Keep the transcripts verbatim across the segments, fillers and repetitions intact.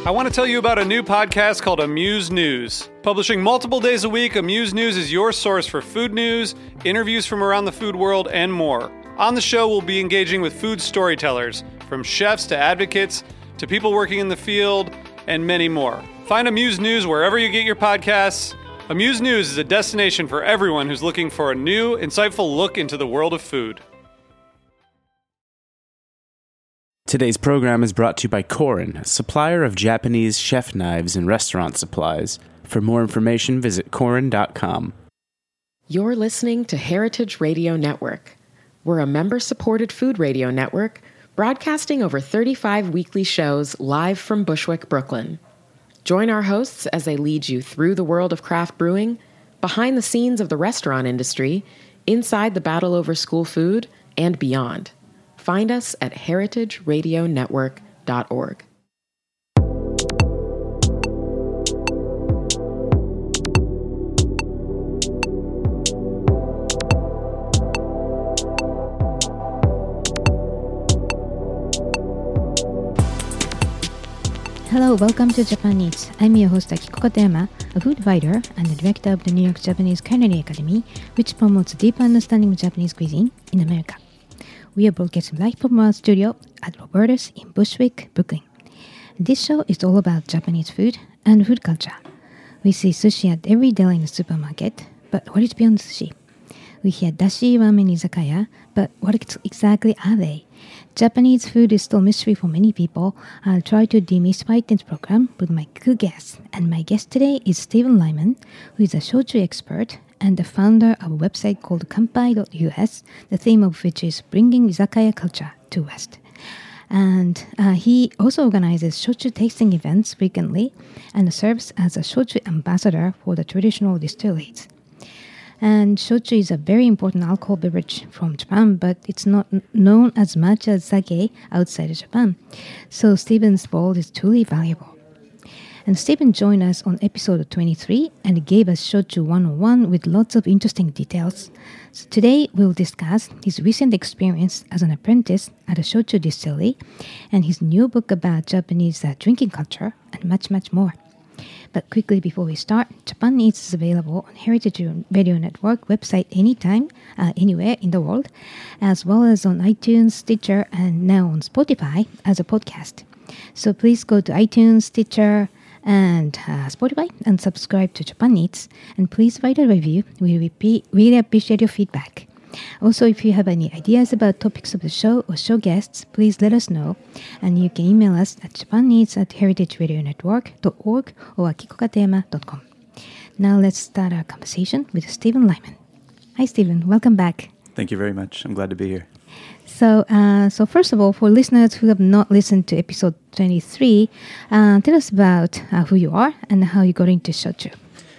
I want to tell you about a new podcast called Amuse News. Publishing multiple days a week, Amuse News is your source for food news, interviews from around the food world, and more. On the show, we'll be engaging with food storytellers, from chefs to advocates to people working in the field, and many more. Find Amuse News wherever you get your podcasts. Amuse News is a destination for everyone who's looking for a new, insightful look into the world of food. Today's program is brought to you by Korin, a supplier of Japanese chef knives and restaurant supplies. For more information, visit korin dot com. You're listening to Heritage Radio Network. We're a member-supported food radio network broadcasting over thirty-five weekly shows live from Bushwick, Brooklyn. Join our hosts as they lead you through the world of craft brewing, behind the scenes of the restaurant industry, inside the battle over school food, and beyond. Find us at heritage radio network dot org. Hello, welcome to Japan Eats. I'm your host Akiko Katayama, a food writer and the director of the New York Japanese Culinary Academy, which promotes a deep understanding of Japanese cuisine in America. We are broadcasting live from our studio at Roberta's in Bushwick, Brooklyn. This show is all about Japanese food and food culture. We see sushi at every deli in the supermarket, but what is beyond sushi? We hear dashi ramen izakaya, but what exactly are they? Japanese food is still a mystery for many people. I'll try to demystify this program with my two guests. And my guest today is Stephen Lyman, who is a shochu expert and the founder of a website called Kanpai dot U S, the theme of which is bringing izakaya culture to West. And uh, he also organizes shochu tasting events frequently and serves as a shochu ambassador for the traditional distilleries. And shochu is a very important alcohol beverage from Japan, but it's not n- known as much as sake outside of Japan. So Stephen's role is truly valuable. And Stephen joined us on episode twenty-three and gave us Shochu one oh one with lots of interesting details. So today we'll discuss his recent experience as an apprentice at a shochu distillery and his new book about Japanese uh, drinking culture and much, much more. But quickly before we start, Japan Eats is available on Heritage Radio Network website anytime, uh, anywhere in the world, as well as on iTunes, Stitcher, and now on Spotify as a podcast. So please go to iTunes, Stitcher, and uh, Spotify and subscribe to Japan Eats, and please write a review. We repeat, really appreciate your feedback. Also, if you have any ideas about topics of the show or show guests, please let us know, and you can email us at japaneats at heritage radio network dot org or akiko katayama dot com. Now let's start our conversation with Stephen Lyman. Hi Stephen, welcome back. Thank you very much. I'm glad to be here. So, uh, so first of all, for listeners who have not listened to episode twenty-three, uh, tell us about uh, who you are and how you got into shochu.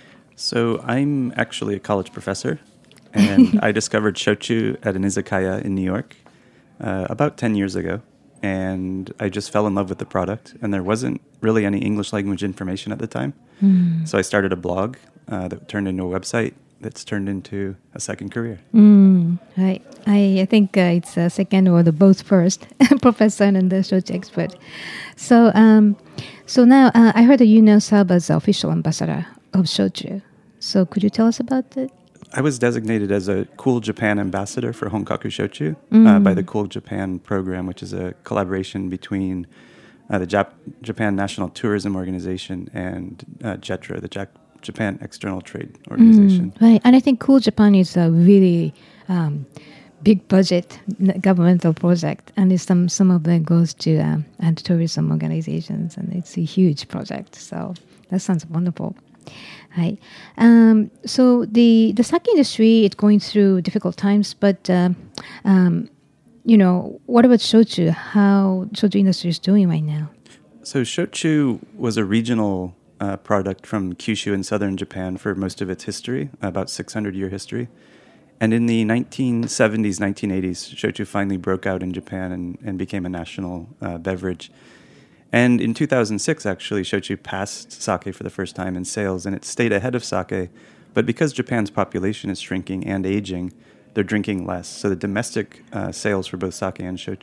So I'm actually a college professor, and I discovered shochu at an izakaya in New York uh, about ten years ago, and I just fell in love with the product, and there wasn't really any English language information at the time. Mm. So I started a blog uh, that turned into a website that's turned into a second career. Mm, right. I, I think uh, it's a second or the both first, professor and the shochu expert. So um, so now uh, I heard that you now serve as the official ambassador of shochu. So could you tell us about that? I was designated as a Cool Japan ambassador for Honkaku Shochu mm. uh, by the Cool Japan program, which is a collaboration between uh, the Jap- Japan National Tourism Organization and uh, JETRO, the Jap- Japan External Trade Organization. Mm, right, and I think Cool Japan is a really um, big budget governmental project, and it's some some of them goes to um, and tourism organizations, and it's a huge project. So that sounds wonderful. Right. Um, so the the sake industry is going through difficult times, but um, um, you know, what about shochu? How shochu industry is doing right now? So shochu was a regional uh, product from Kyushu in southern Japan for most of its history, about six hundred year history. And in the nineteen seventies, nineteen eighties, shochu finally broke out in Japan and, and became a national uh, beverage. And in two thousand six, actually, shochu passed sake for the first time in sales, and it stayed ahead of sake. But because Japan's population is shrinking and aging, they're drinking less. So the domestic uh, sales for both sake and shochu are,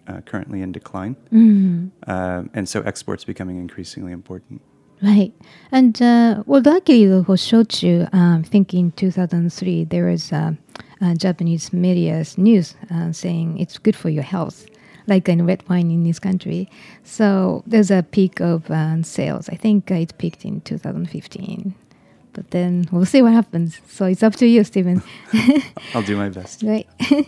uh, currently in decline. Mm. Um, and so export's becoming increasingly important. Right. And, uh, well, luckily for shochu, um, I think in two thousand three, there was uh, uh, Japanese media's news uh, saying it's good for your health, like in red wine in this country. So there's a peak of uh, sales. I think uh, it peaked in two thousand fifteen. But then we'll see what happens. So it's up to you, Stephen. I'll do my best. Right.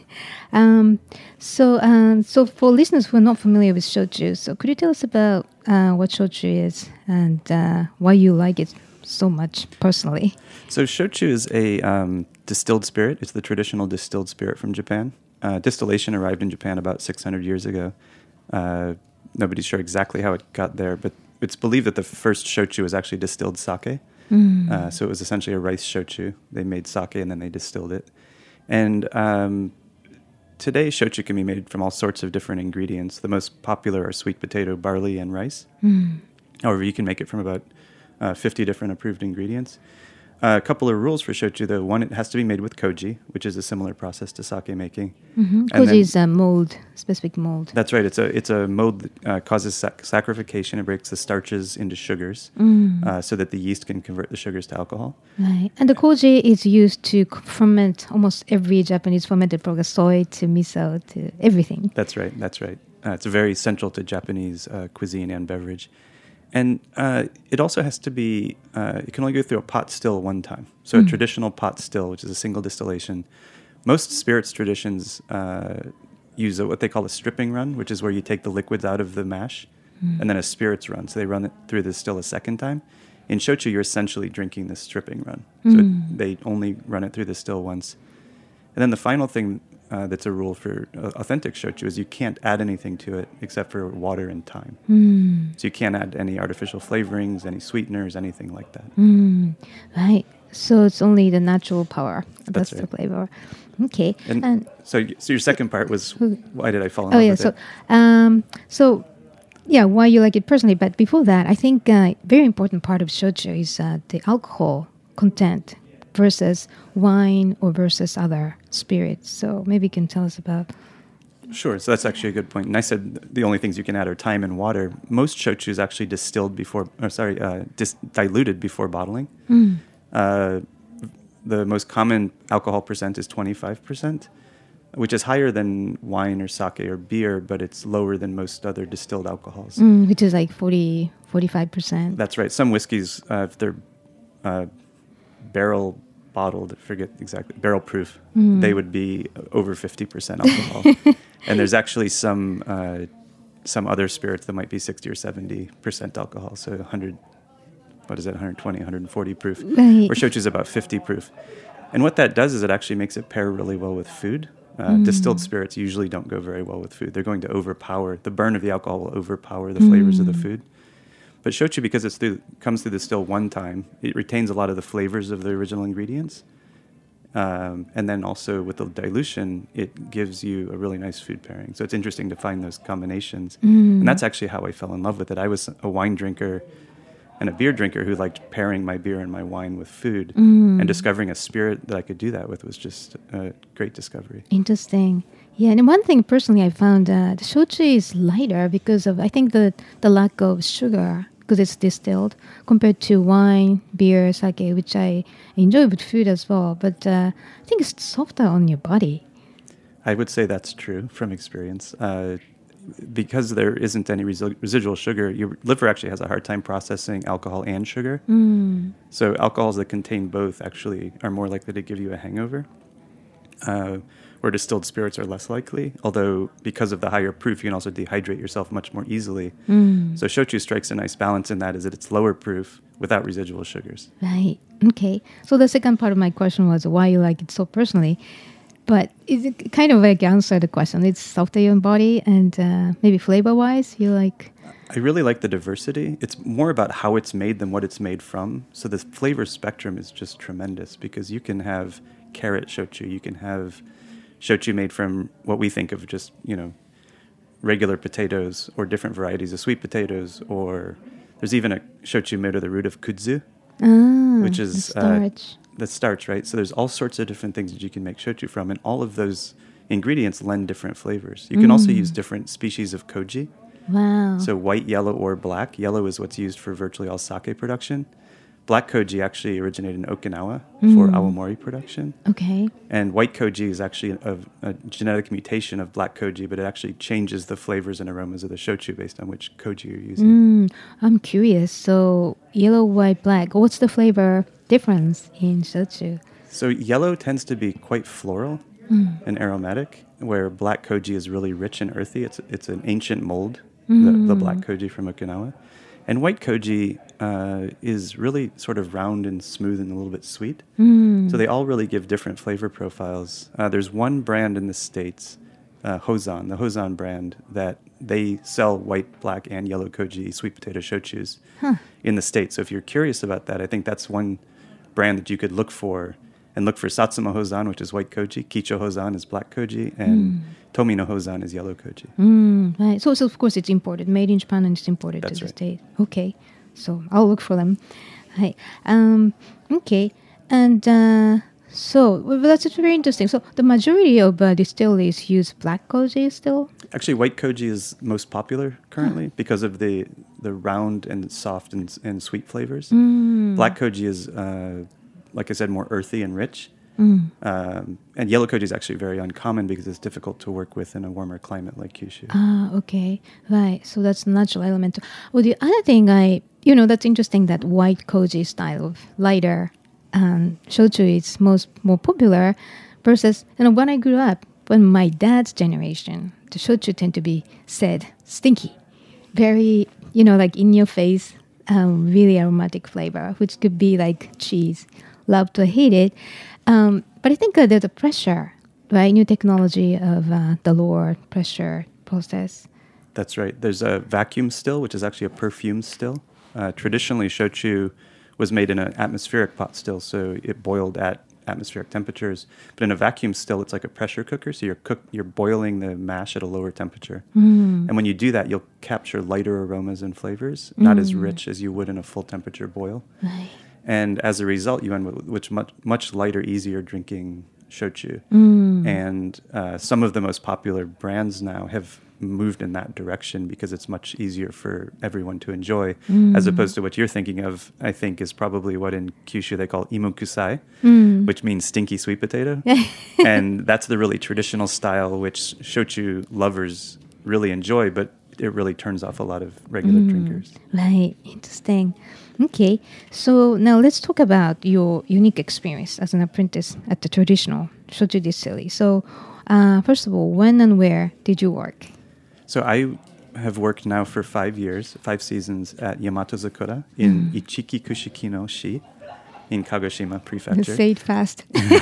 um, so, um, so for listeners who are not familiar with shochu, so could you tell us about uh, what shochu is and uh, why you like it so much personally? So shochu is a um, distilled spirit. It's the traditional distilled spirit from Japan. Uh, distillation arrived in Japan about six hundred years ago. Uh, nobody's sure exactly how it got there, but it's believed that the first shochu was actually distilled sake. Mm. Uh, so it was essentially a rice shochu. They made sake and then they distilled it. And um, today, shochu can be made from all sorts of different ingredients. The most popular are sweet potato, barley, and rice. Mm. However, you can make it from about uh, fifty different approved ingredients. Uh, a couple of rules for shochu, though. One, it has to be made with koji, which is a similar process to sake making. Mm-hmm. And Koji then- is a mold, specific mold. That's right. It's a it's a mold that uh, causes sac- saccharification. It breaks the starches into sugars Mm. uh, so that the yeast can convert the sugars to alcohol. Right. And the koji is used to c- ferment almost every Japanese fermented product, soy to miso to everything. That's right. That's right. Uh, it's very central to Japanese uh, cuisine and beverage. And uh, it also has to be, uh, it can only go through a pot still one time. So a traditional pot still, which is a single distillation. Most spirits traditions uh, use a, what they call a stripping run, which is where you take the liquids out of the mash, and then a spirits run. So they run it through the still a second time. In shochu, you're essentially drinking the stripping run. So it, they only run it through the still once. And then the final thing uh, that's a rule for uh, authentic shochu is you can't add anything to it except for water and thyme. Mm. So you can't add any artificial flavorings, any sweeteners, anything like that. Mm. Right. So it's only the natural power. That's, That's the right. flavor. Okay. And, And so, y- so your second part was why did I fall in oh love yeah. with So it? um. So yeah, why you like it personally? But before that, I think uh, very important part of shochu is uh, the alcohol content versus wine or versus other spirits. So maybe you can tell us about. Sure. So that's actually a good point. And I said the only things you can add are thyme and water. Most shochu is actually distilled before, or sorry, uh, dis- diluted before bottling. Mm. Uh, the most common alcohol percent is twenty-five percent, which is higher than wine or sake or beer, but it's lower than most other distilled alcohols. Mm, which is like forty, forty-five percent. That's right. Some whiskeys, uh, if they're uh, barrel bottled, I forget exactly, barrel proof, Mm. they would be over fifty percent alcohol. And there's actually some uh, some other spirits that might be sixty or seventy percent alcohol, so one hundred, what is it, one twenty, one forty proof, Right. where shochu is about fifty proof. And what that does is it actually makes it pair really well with food. Uh, Mm. Distilled spirits usually don't go very well with food. They're going to overpower, the burn of the alcohol will overpower the flavors of the food. But shochu, because it through, comes through the still one time, it retains a lot of the flavors of the original ingredients. Um, and then also with the dilution, it gives you a really nice food pairing. So it's interesting to find those combinations. Mm. And that's actually how I fell in love with it. I was a wine drinker and a beer drinker who liked pairing my beer and my wine with food. Mm. And discovering a spirit that I could do that with was just a great discovery. Interesting. Yeah, and one thing personally I found uh, the shochu is lighter because of I think the the lack of sugar because it's distilled compared to wine, beer, sake, which I enjoy with food as well. But uh, I think it's softer on your body. I would say that's true from experience. Uh, because there isn't any resi- residual sugar, your liver actually has a hard time processing alcohol and sugar. Mm. So alcohols that contain both actually are more likely to give you a hangover, uh, where distilled spirits are less likely. Although because of the higher proof, you can also dehydrate yourself much more easily. Mm. So shochu strikes a nice balance in that, is that it's lower proof without residual sugars. Right. Okay. So the second part of my question was why you like it so personally. But it kind of like answered the question. It's softer on your body and uh, maybe flavor-wise, you like... I really like the diversity. It's more about how it's made than what it's made from. So the flavor spectrum is just tremendous because you can have carrot shochu, you can have shochu made from what we think of just, you know, regular potatoes or different varieties of sweet potatoes, or there's even a shochu made of the root of kudzu, Ah, which the is uh, starch. the starch, right? So there's all sorts of different things that you can make shochu from, and all of those ingredients lend different flavors. You can mm. also use different species of koji. Wow. So white, yellow, or black. Yellow is what's used for virtually all sake production. Black koji actually originated in Okinawa mm. for awamori production. Okay. And white koji is actually a, a genetic mutation of black koji, but it actually changes the flavors and aromas of the shochu based on which koji you're using. Mm, I'm curious. So yellow, white, black. What's the flavor difference in shochu? So yellow tends to be quite floral mm. and aromatic, where black koji is really rich and earthy. It's it's an ancient mold, mm. the, the black koji from Okinawa. And white koji uh, is really sort of round and smooth and a little bit sweet. Mm. So they all really give different flavor profiles. Uh, there's one brand in the States, uh, Hozan, the Hozan brand, that they sell white, black, and yellow koji sweet potato shochus huh. in the States. So if you're curious about that, I think that's one brand that you could look for. And look for Satsuma Hozan, which is white koji. Kicho Hozan is black koji. And mm. Tomino Hozan is yellow koji. Mm, right. So, so, of course, it's imported. Made in Japan and it's imported That's to right. the States. Okay. So, I'll look for them. Hi. Um, okay. And uh, so, well, that's very interesting. So, the majority of uh, distilleries use black koji still? Actually, white koji is most popular currently huh. because of the the round and soft and, and sweet flavors. Mm. Black koji is... Uh, like I said, more earthy and rich. Mm. Um, and yellow koji is actually very uncommon because it's difficult to work with in a warmer climate like Kyushu. Ah, okay. Right. So that's the natural element. Well, the other thing I, you know, that's interesting that white koji style of lighter um, shochu is most more popular versus, you know, when I grew up, when my dad's generation, the shochu tend to be said stinky. Very, you know, like in your face, um, really aromatic flavor, which could be like cheese. Love to hate it. Um, but I think uh, there's a pressure, right? New technology of uh, the lower pressure process. That's right. There's a vacuum still, which is actually a perfume still. Uh, traditionally, shochu was made in an atmospheric pot still, so it boiled at atmospheric temperatures. But in a vacuum still, it's like a pressure cooker, so you're cook, you're boiling the mash at a lower temperature. Mm. And when you do that, you'll capture lighter aromas and flavors, mm. not as rich as you would in a full temperature boil. Right. And as a result, you end with, with much, much lighter, easier drinking shochu. Mm. And uh, some of the most popular brands now have moved in that direction because it's much easier for everyone to enjoy, mm. as opposed to what you're thinking of, I think, is probably what in Kyushu they call imokusai, mm. which means stinky sweet potato. And that's the really traditional style, which shochu lovers really enjoy, but it really turns off a lot of regular mm. drinkers. Right. Interesting. Okay. So now let's talk about your unique experience as an apprentice at the traditional shochu distillery. So uh, first of all, when and where did you work? So I have worked now for five years, five seasons at Yamato Zakura in mm. Ichiki Kushikino-shi in Kagoshima Prefecture. Say it fast.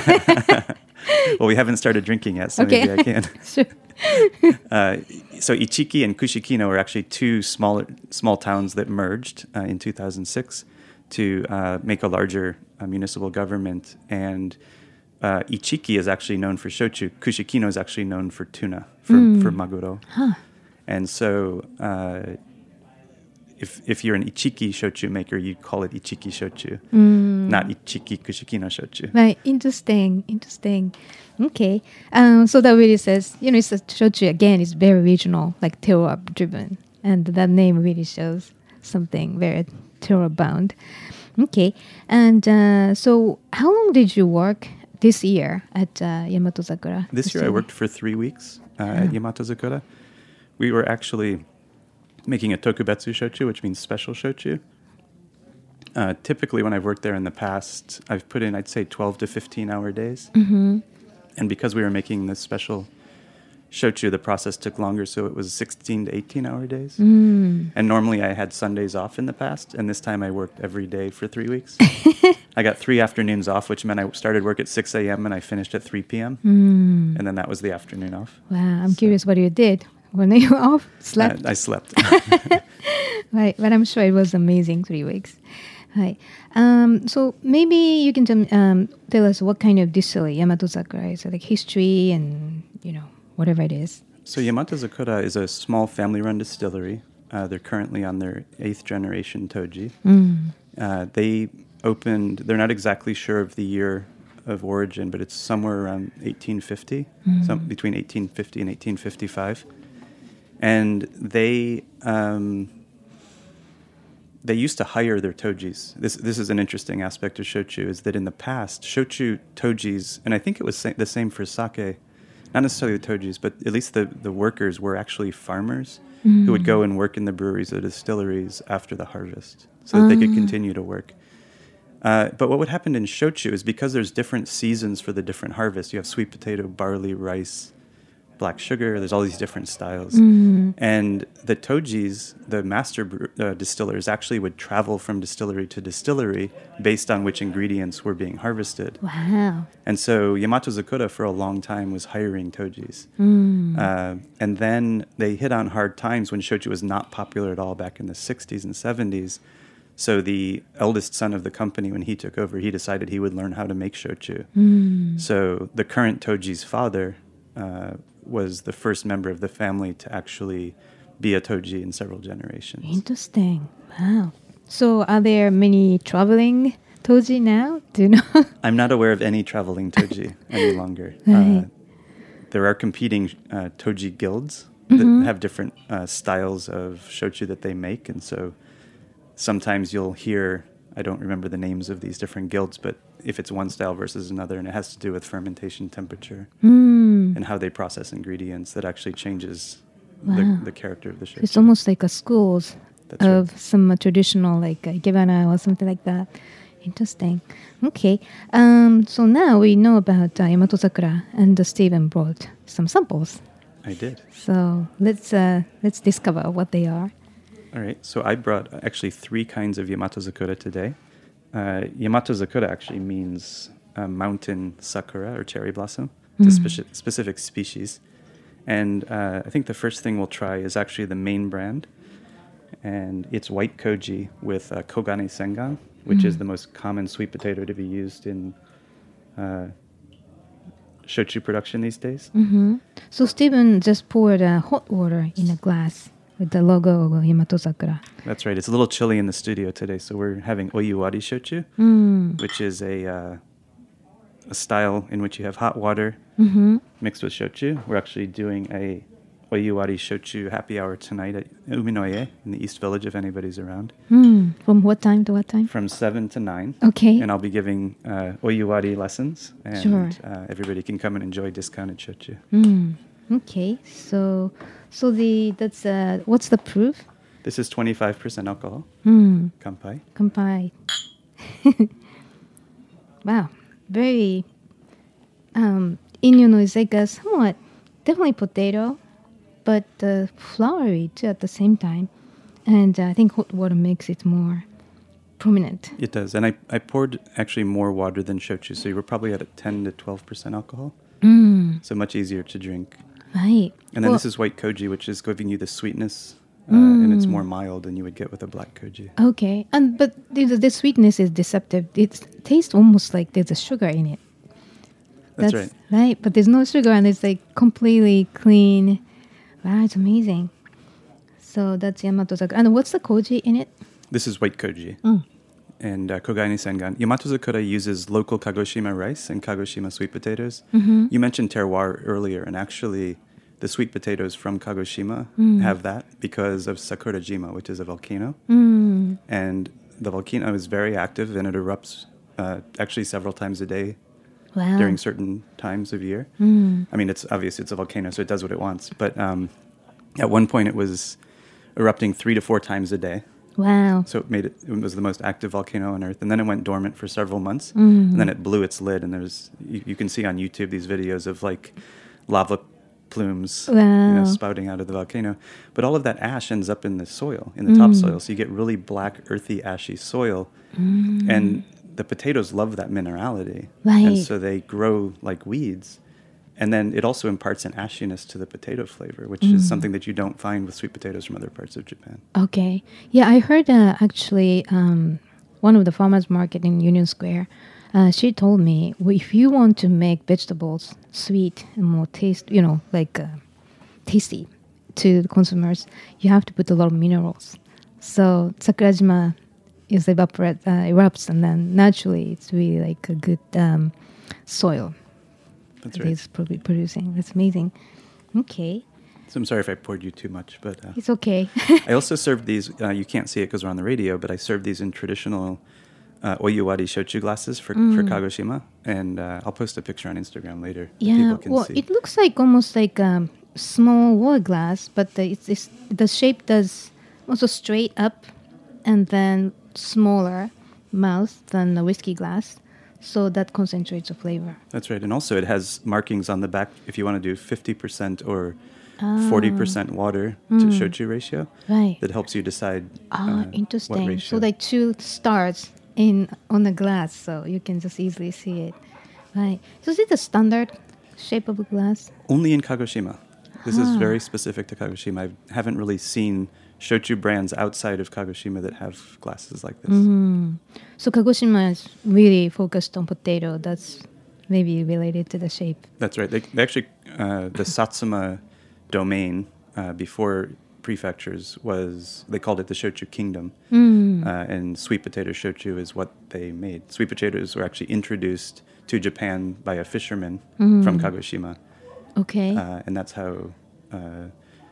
Well, we haven't started drinking yet, so okay. maybe I can. Sure. uh, so Ichiki and Kushikino are actually two smaller small towns that merged uh, in two thousand six to uh, make a larger uh, municipal government. And uh, Ichiki is actually known for shochu. Kushikino is actually known for tuna, for, mm. for maguro. Huh. And so uh, if if you're an Ichiki shochu maker, you'd call it Ichiki shochu, mm. not Ichiki Kushikino shochu. Right. Interesting. Interesting. Okay. Um, so that really says, you know, it's a shochu, again, it's very regional, like terroir driven. And that name really shows something very terroir bound. Okay. And uh, so how long did you work this year at uh, Yamato Zakura? This year I worked for three weeks uh, oh. at Yamato Zakura. We were actually making a tokubetsu shochu, which means special shochu. Uh, typically, when I've worked there in the past, I've put in, I'd say, twelve to fifteen hour days. Mm-hmm. And because we were making this special shochu, the process took longer, so it was sixteen to eighteen hour days. Mm. And normally I had Sundays off in the past, and this time I worked every day for three weeks. I got three afternoons off, which meant I started work at six a.m. and I finished at three p.m. Mm. And then that was the afternoon off. Wow, I'm so. curious what you did. When you were off? Slept? Uh, I slept. Right, but I'm sure it was amazing three weeks. Right. Um, so maybe you can t- um, tell us what kind of distillery Yamato Zakura is, so like history and, you know, whatever it is. So Yamato Zakura is a small family-run distillery. Uh, they're currently on their eighth generation toji. Mm. Uh, they opened, they're not exactly sure of the year of origin, but it's somewhere around eighteen fifty, Mm-hmm. some, between eighteen fifty and eighteen fifty-five. And they um, they used to hire their tojis. This this is an interesting aspect of shochu, is that in the past, shochu tojis, and I think it was sa- the same for sake, not necessarily the tojis, but at least the, the workers were actually farmers Mm. who would go and work in the breweries or distilleries after the harvest so that they could continue to work. Uh, but what would happen in shochu is because there's different seasons for the different harvests. You have sweet potato, barley, rice, black sugar. There's all these different styles. Mm. And the tojis, the master bre- uh, distillers, actually would travel from distillery to distillery based on which ingredients were being harvested. Wow. And so Yamato Zakura for a long time was hiring tojis. Mm. Uh, and then they hit on hard times when shochu was not popular at all back in the sixties and seventies. So the eldest son of the company, when he took over, he decided he would learn how to make shochu. Mm. So the current toji's father uh, was the first member of the family to actually be a toji in several generations. Interesting. Wow. So are there many traveling toji now? Do you know? I'm not aware of any traveling toji any longer. Right. Uh, there are competing uh, toji guilds Mm-hmm. that have different uh, styles of shochu that they make, and so sometimes you'll hear, I don't remember the names of these different guilds, but if it's one style versus another, and it has to do with fermentation temperature Mm. and how they process ingredients, that actually changes Wow. the, the character of the shochu. It's almost like a schools That's of right. some uh, traditional like uh, Ikebana or something like that. Interesting. Okay. Um, so now we know about uh, Yamato Zakura, and uh, Stephen brought some samples. I did. So let's uh, let's discover what they are. All right. So I brought uh, actually three kinds of Yamato Zakura today. Uh, Yamato Zakura actually means uh, mountain sakura or cherry blossom. It's a speci- specific species. And uh, I think the first thing we'll try is actually the main brand. And it's white koji with uh, Kogane Sengan, which is the most common sweet potato to be used in uh, shochu production these days. Mm-hmm. So Stephen just poured uh, hot water in a glass with the logo of Yamato Zakura. That's right. It's a little chilly in the studio today, so we're having oyuwari shochu, Mm. which is a uh, a style in which you have hot water Mm-hmm. mixed with shochu. We're actually doing a oyuwari shochu happy hour tonight at Uminoye in the East Village, if anybody's around, Mm. From what time to what time? from seven to nine. Okay. And I'll be giving uh, oyuwari lessons, and Sure. uh, everybody can come and enjoy discounted shochu. Mm. Okay. So so the that's uh what's the proof? This is twenty-five percent alcohol. Mm. Kanpai. Kanpai. Wow. Very um Inyo is like a somewhat definitely potato, but uh, flowery too at the same time. And uh, I think hot water makes it more prominent. It does. And I, I poured actually more water than shochu, so you were probably at a ten to twelve percent alcohol. Mm. So much easier to drink. Right. And then Well, this is white koji, which is giving you the sweetness, uh, and it's more mild than you would get with a black koji. okay. And but the, the sweetness is deceptive. It tastes almost like there's a sugar in it. That's, right. Right, but there's no sugar and it's like completely clean. Wow, it's amazing. So that's Yamato Zakura. And what's the koji in it? This is white koji. Mm. And uh, Kogane Sengan. Yamato Zakura uses local Kagoshima rice and Kagoshima sweet potatoes. Mm-hmm. You mentioned terroir earlier, and actually the sweet potatoes from Kagoshima have that because of Sakurajima, which is a volcano. Mm. And the volcano is very active, and it erupts uh, actually several times a day Wow. during certain times of year. Mm. I mean, it's obvious it's a volcano, so it does what it wants. But um, at one point, it was erupting three to four times a day. Wow. So it made it, it was the most active volcano on Earth. And then it went dormant for several months. Mm. And then it blew its lid. And there's you, you can see on YouTube these videos of like lava plumes you know, Wow. spouting out of the volcano. But all of that ash ends up in the soil, in the topsoil. So you get really black, earthy, ashy soil. Mm. And the potatoes love that minerality. Right. And so they grow like weeds. And then it also imparts an ashiness to the potato flavor, which is something that you don't find with sweet potatoes from other parts of Japan. Okay. Yeah, I heard uh, actually um, one of the farmers market in Union Square. Uh, she told me, well, if you want to make vegetables sweet and more taste, you know, like uh, tasty to the consumers, you have to put a lot of minerals. So Sakurajima is evaporate, uh, erupts, and then naturally it's really like a good um, soil That's that right. it's probably producing. That's amazing. Okay, So I'm sorry if I poured you too much, but uh, it's okay. I also served these. Uh, you can't see it because we're on the radio, but I served these in traditional uh, oyuwari shochu glasses for, for Kagoshima, and uh, I'll post a picture on Instagram later. that Yeah, people can well, see. it looks like almost like a small water glass, but the, it's, it's the shape does also straight up and then smaller mouth than the whiskey glass, so that concentrates the flavor. That's right, and also it has markings on the back if you want to do fifty percent or forty percent water to shochu ratio. Right. That helps you decide. Ah, uh, What interesting. ratio. So like two stars in on the glass, so you can just easily see it. Right. So is it the standard shape of a glass? Only in Kagoshima. This is very specific to Kagoshima. I haven't really seen shochu brands outside of Kagoshima that have glasses like this. So Kagoshima is really focused on potato. That's maybe related to the shape. That's right. They, they actually, uh, the Satsuma domain uh, before prefectures was, they called it the Shochu Kingdom. Uh, and sweet potato shochu is what they made. Sweet potatoes were actually introduced to Japan by a fisherman from Kagoshima. Okay. Uh, and that's how uh,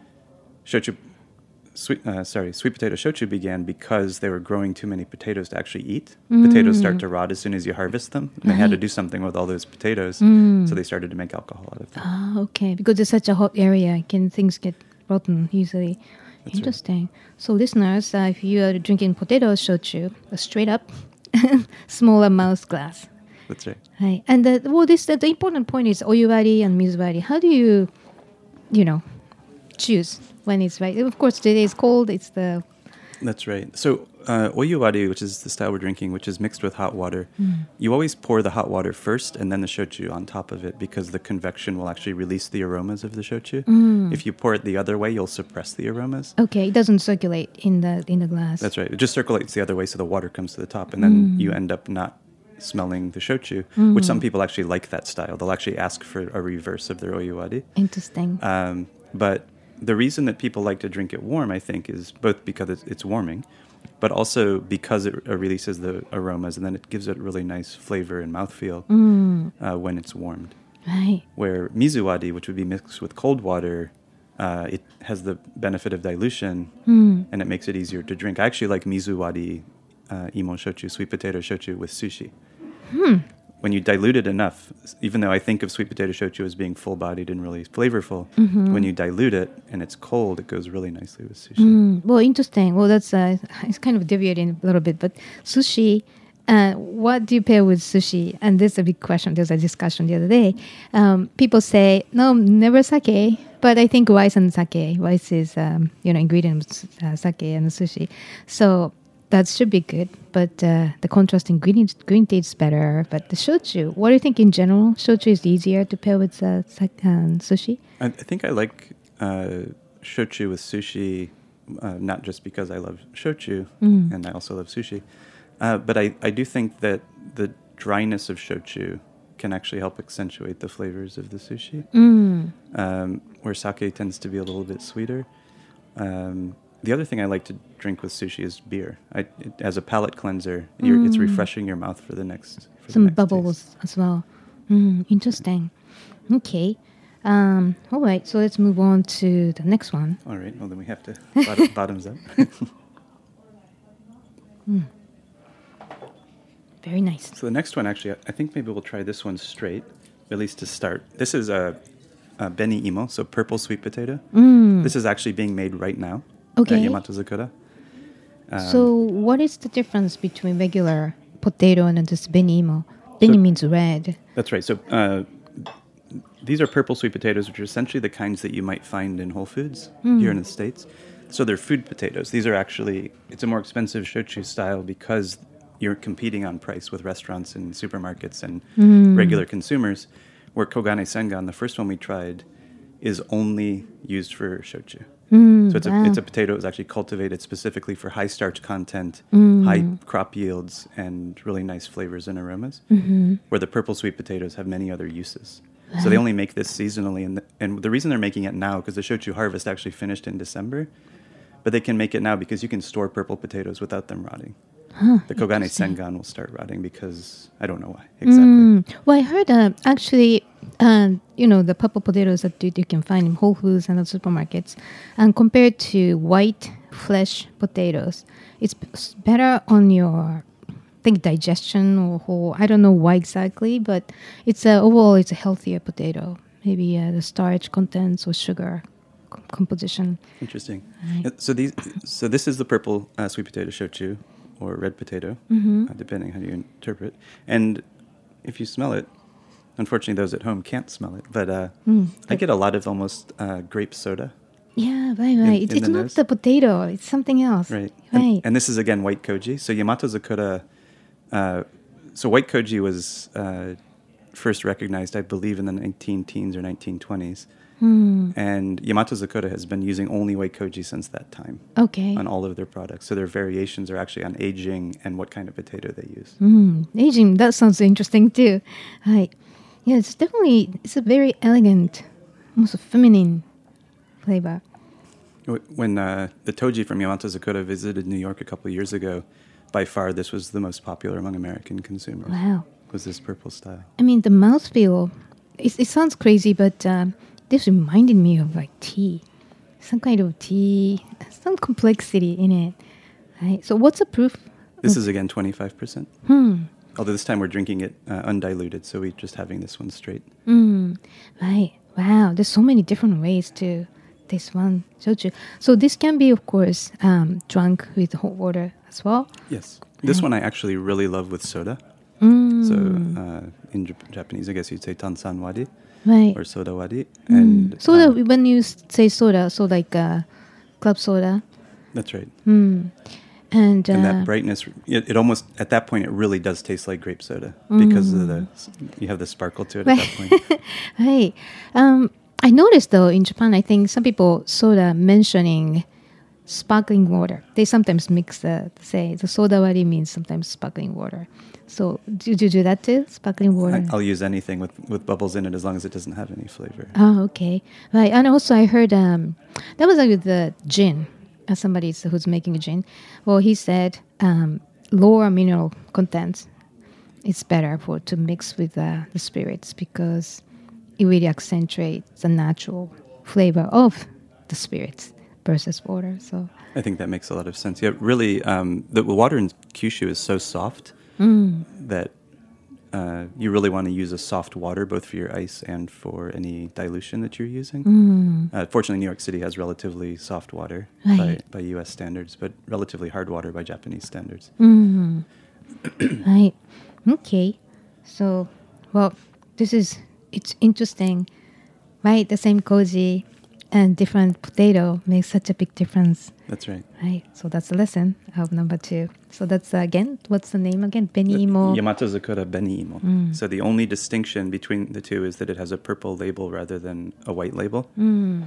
shochu, sweet, uh, sorry, sweet potato shochu began because they were growing too many potatoes to actually eat. Potatoes start to rot as soon as you harvest them. And they had to do something with all those potatoes, so they started to make alcohol out of them. Ah, okay. Because it's such a hot area, can things get rotten easily. That's Interesting. So listeners, uh, if you are drinking potato shochu, a straight up, smaller mouth glass. That's right. Right. And the, well, this the, the important point is oyuwari and mizuwari. How do you, you know, choose when it's right? Of course, today is cold. It's the That's right. So uh, oyuwari, which is the style we're drinking, which is mixed with hot water, you always pour the hot water first and then the shochu on top of it because the convection will actually release the aromas of the shochu. If you pour it the other way, you'll suppress the aromas. okay. It doesn't circulate in the in the glass. That's right. It just circulates the other way so the water comes to the top, and then you end up not smelling the shochu, which some people actually like that style. They'll actually ask for a reverse of their oyuwari. Interesting. Um, but the reason that people like to drink it warm, I think, is both because it's, it's warming, but also because it uh, releases the aromas, and then it gives it really nice flavor and mouthfeel uh, when it's warmed. Right. Where mizuwari, which would be mixed with cold water, uh, it has the benefit of dilution, and it makes it easier to drink. I actually like mizuwari uh, imo shochu, sweet potato shochu, with sushi. When you dilute it enough, even though I think of sweet potato shochu as being full-bodied and really flavorful, when you dilute it and it's cold, it goes really nicely with sushi. Mm, well, interesting. Well, that's uh, it's kind of deviating a little bit, but sushi. Uh, what do you pair with sushi? And this is a big question. There's a discussion the other day. Um, people say no, never sake. But I think rice and sake. Rice is um, you know ingredients uh, sake and sushi. So that should be good. But uh, the contrast in green green tea is better. But the shochu. What do you think in general? Shochu is easier to pair with uh, sake and sushi. I, I think I like uh, shochu with sushi, uh, not just because I love shochu and I also love sushi, uh, but I, I do think that the dryness of shochu can actually help accentuate the flavors of the sushi, um, where sake tends to be a little bit sweeter. Um, the other thing I like to drink with sushi is beer. I, it, as a palate cleanser, you're, it's refreshing your mouth for the next for Some the next bubbles taste. as well. Mm, interesting. Okay. Um, all right. So let's move on to the next one. All right, well then we have to bottom, bottoms up. Very nice. So the next one, actually, I think maybe we'll try this one straight, at least to start. This is a, a beni imo, so purple sweet potato. This is actually being made right now Okay. at Yamato Zakura. So what is the difference between regular potato and this benimo? Beni So- means red. That's right. So uh, these are purple sweet potatoes, which are essentially the kinds that you might find in Whole Foods here in the States. So they're food potatoes. These are actually, it's a more expensive shochu style because you're competing on price with restaurants and supermarkets and regular consumers, where Kogane Sengan, the first one we tried, is only used for shochu. So it's a, it's a potato that was actually cultivated specifically for high starch content, high crop yields, and really nice flavors and aromas, where the purple sweet potatoes have many other uses. So they only make this seasonally, and the, and the reason they're making it now, because the shochu harvest actually finished in December, but they can make it now because you can store purple potatoes without them rotting. Huh, The Kogane interesting. Sengan will start rotting because I don't know why exactly. Mm. Well, I heard uh, actually, um, you know, the purple potatoes that you, you can find in Whole Foods and the supermarkets, and compared to white flesh potatoes, it's b- s- better on your, I think, digestion or whole. I don't know why exactly, but it's uh, overall it's a healthier potato. Maybe uh, the starch contents or sugar c- composition. Interesting. Right. Uh, So these, so this is the purple uh, sweet potato shochu, or red potato, Mm-hmm. uh, depending how you interpret. And if you smell it, unfortunately, those at home can't smell it. But uh, Mm. I get a lot of almost uh, grape soda, Yeah, right, right. In- It- in it's the not nose? the potato; it's something else. right? Right. And, and this is again white koji. So Yamato Zakura. Uh, so white koji was uh, first recognized, I believe, in the nineteen teens or nineteen twenties. Hmm. And Yamato Zakura has been using only white koji since that time Okay. on all of their products. So their variations are actually on aging and what kind of potato they use. Mm, aging, that sounds interesting too. Right. Yeah, it's definitely, it's a very elegant, almost a feminine flavor. Wh- When uh, the Toji from Yamato Zakura visited New York a couple of years ago, by far this was the most popular among American consumers. Wow. Was this purple style? I mean, the mouthfeel, it, it sounds crazy, but um, this reminded me of like tea. Some kind of tea, some complexity in it. Right. So what's the proof? This is again twenty-five percent. Hmm. Although this time we're drinking it uh, undiluted, so we're just having this one straight. Mm, right. Wow. There's so many different ways to this one shochu. So this can be, of course, um, drunk with hot water as well. Yes. This Right. one I actually really love with soda. Mm, So uh, in Jap- Japanese, I guess you'd say tansan wadi right. or soda wadi. Mm. And Soda, uh, when you s- say soda, so like uh, club soda. that's right. Mm. And, uh, And that brightness, it, it almost, at that point, it really does taste like grape soda because of the, you have the sparkle to it at that point. right. Um, I noticed though in Japan, I think some people soda mentioning sparkling water. They sometimes mix the say the soda wari means sometimes sparkling water. So do, do you do that too? Sparkling water. I, I'll use anything with, with bubbles in it as long as it doesn't have any flavor. Oh, okay. Right. And also I heard um, that was like with the gin. Uh, somebody who's making a gin. Well, he said um, lower mineral content is better for to mix with uh, the spirits because it really accentuates the natural flavor of the spirits versus water. So I think that makes a lot of sense. Yeah, really, um, the water in Kyushu is so soft mm, that uh, you really want to use a soft water both for your ice and for any dilution that you're using. mm, Uh, fortunately, New York City has relatively soft water Right. by, by U S standards, but relatively hard water by Japanese standards. mm. Right. Okay. So, well, this is it's interesting, right? The same koji and different potato makes such a big difference. That's right. Right. So that's the lesson of number two. So that's uh, again, what's the name again? Benimo. Yamato Zakura Beni Imo. Mm. So the only distinction between the two is that it has a purple label rather than a white label. Mm.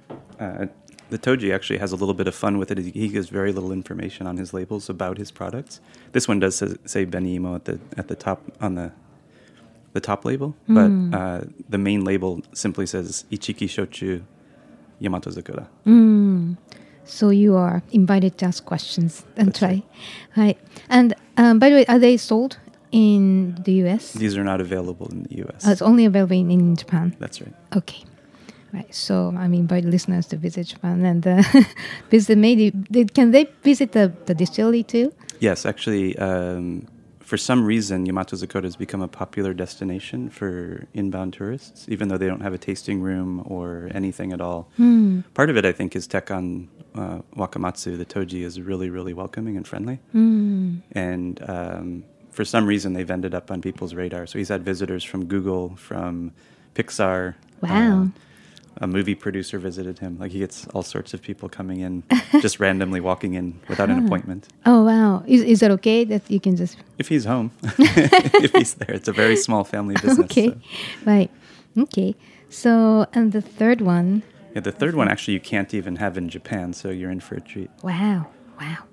Uh, the Toji actually has a little bit of fun with it. He he gives very little information on his labels about his products. This one does say, say Beni Imo at the at the top on the the top label, but Mm. uh, the main label simply says Ichiki Shochu Yamato Zakura. Mm. So you are invited to ask questions and That's try. right. Right. And um, by the way, are they sold in the U S? These are not available in the U S. Oh, it's only available in, in Japan. That's right. Okay. Right. So I invite listeners to visit Japan and uh, visit maybe they, can they visit the, the distillery too? Yes, actually, um, for some reason, Yamato Zakura has become a popular destination for inbound tourists, even though they don't have a tasting room or anything at all. Mm. Part of it, I think, is Tekkan uh, Wakamatsu. The Toji is really, really welcoming and friendly. Mm. And um, for some reason, they've ended up on people's radar. So he's had visitors from Google, from Pixar. Wow. Uh, a movie producer visited him. Like, he gets all sorts of people coming in, just randomly walking in without an appointment. Oh wow! Is is that okay that you can just If he's home, if he's there. It's a very small family business. okay, so. right? Okay. So and the third one. Yeah, the third one actually you can't even have in Japan, so you're in for a treat. Wow! Wow.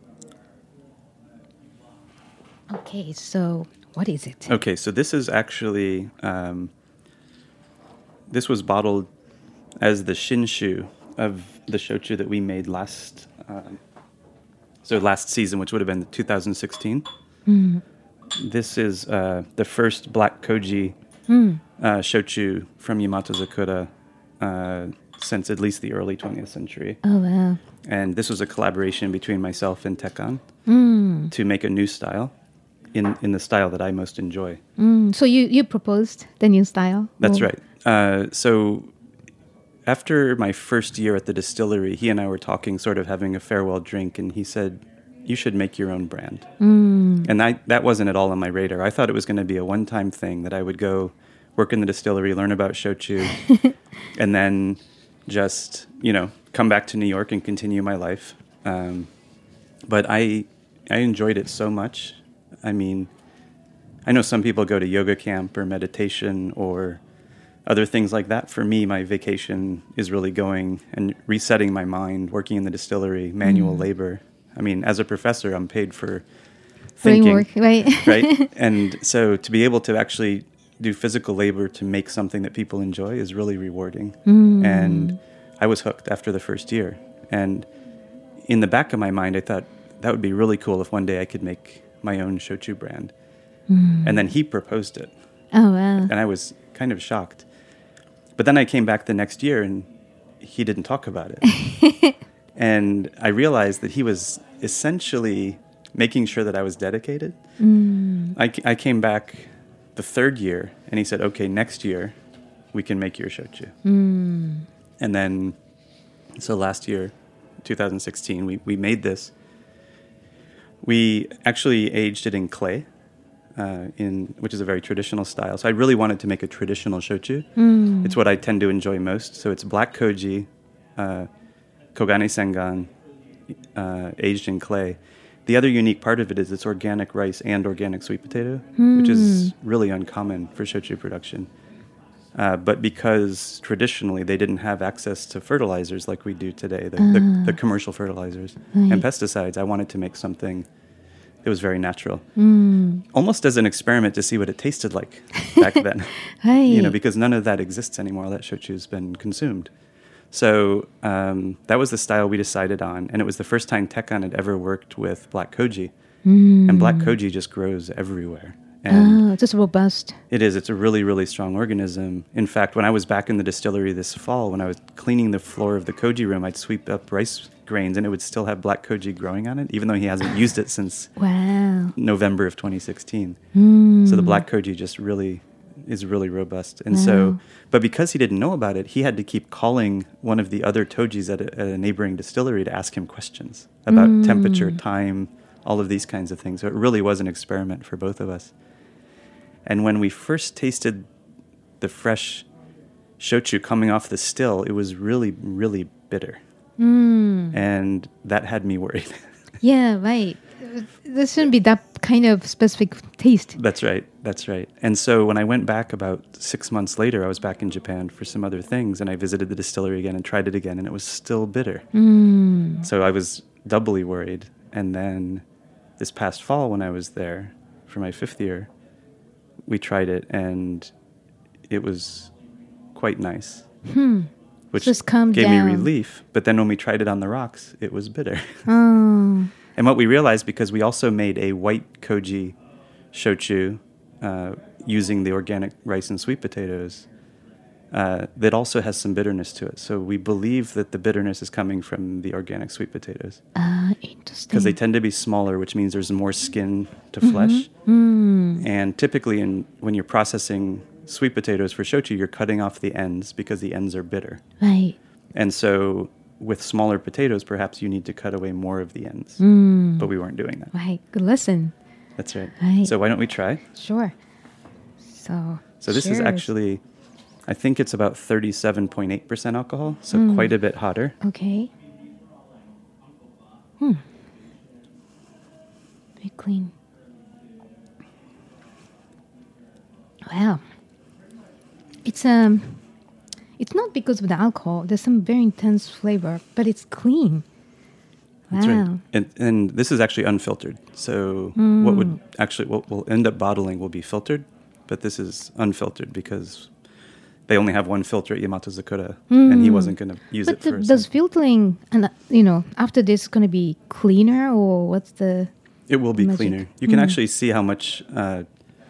Okay, so what is it? Okay, so this is actually um, this was bottled as the shinshu of the shochu that we made last um, so last season, which would have been two thousand sixteen. Mm. This is uh, the first black koji Mm. uh, shochu from Yamato Zakura uh, since at least the early twentieth century. Oh, wow. And this was a collaboration between myself and Tekkan Mm. to make a new style in, in the style that I most enjoy. Mm. So you, you proposed the new style? That's Or- right. Uh, so after my first year at the distillery, he and I were talking, sort of having a farewell drink, and he said, you should make your own brand. Mm. And I, that wasn't at all on my radar. I thought it was going to be a one-time thing, that I would go work in the distillery, learn about shochu, and then just, you know, come back to New York and continue my life. Um, but I, I enjoyed it so much. I mean, I know some people go to yoga camp or meditation or other things like that. For me, my vacation is really going and resetting my mind, working in the distillery, manual Mm. labor. I mean, as a professor, I'm paid for Doing thinking, work, right? right? And so to be able to actually do physical labor to make something that people enjoy is really rewarding. Mm. And I was hooked after the first year. And in the back of my mind, I thought that would be really cool if one day I could make my own shochu brand. Mm. And then he proposed it. Oh, wow. And I was kind of shocked. But then I came back the next year and he didn't talk about it. And I realized that he was essentially making sure that I was dedicated. Mm. I, I came back the third year and he said, okay, next year we can make your shochu. Mm. And then, so last year, two thousand sixteen, we, we made this. We actually aged it in clay, uh, in which is a very traditional style. So I really wanted to make a traditional shochu. Mm. It's what I tend to enjoy most. So it's black koji, uh, Kogane Sengan, uh, aged in clay. The other unique part of it is it's organic rice and organic sweet potato, Mm. which is really uncommon for shochu production. Uh, but because traditionally they didn't have access to fertilizers like we do today, the, the, the commercial fertilizers Right. and pesticides, I wanted to make something that was very natural. Mm. Almost as an experiment to see what it tasted like back then. Right. You know, because none of that exists anymore. All that shochu's been consumed. So um, that was the style we decided on. And it was the first time Tekkan had ever worked with black koji. Mm. And black koji just grows everywhere. And Oh, just robust. it is. It's a really, really strong organism. In fact, when I was back in the distillery this fall, when I was cleaning the floor of the koji room, I'd sweep up rice grains and it would still have black koji growing on it, even though he hasn't used it since Wow. November of twenty sixteen. Mm. So the black koji just really is really robust. And Wow. so, but because he didn't know about it, he had to keep calling one of the other tojis at a, at a neighboring distillery to ask him questions about Mm. temperature, time, all of these kinds of things. So it really was an experiment for both of us. And when we first tasted the fresh shochu coming off the still, it was really, really bitter. Mm. And that had me worried. Yeah, right. There shouldn't be that kind of specific taste. That's right. That's right. And so when I went back about six months later, I was back in Japan for some other things, and I visited the distillery again and tried it again, and it was still bitter. Mm. So I was doubly worried. And then this past fall when I was there for my fifth year, we tried it, and it was quite nice. Hmm. Which Just calm gave down. me relief. But then when we tried it on the rocks, it was bitter. Oh. And what we realized, because we also made a white koji shochu uh, using the organic rice and sweet potatoes, uh, that also has some bitterness to it. So we believe that the bitterness is coming from the organic sweet potatoes. Ah, interesting. Because they tend to be smaller, which means there's more skin to flesh. Mm. And typically in, when you're processing sweet potatoes for shochu, you're cutting off the ends because the ends are bitter. Right. And so with smaller potatoes, perhaps you need to cut away more of the ends. Mm. But we weren't doing that. Right. Good lesson. That's right. Right. So why don't we try? Sure. So. So this is cheers. actually, I think it's about thirty-seven point eight percent alcohol, so Mm. quite a bit hotter. Okay. Hmm. Very clean. Wow. It's um. It's not because of the alcohol. There's some very intense flavor, but it's clean. Wow. That's right. And, and this is actually unfiltered. So what would actually, what we'll end up bottling will be filtered, but this is unfiltered because they only have one filter at Yamato Zakura, mm. and he wasn't going to use but it for. The, does filtering, and you know, after this, going to be cleaner, or what's the? It will be magic? cleaner. You can mm. actually see how much uh,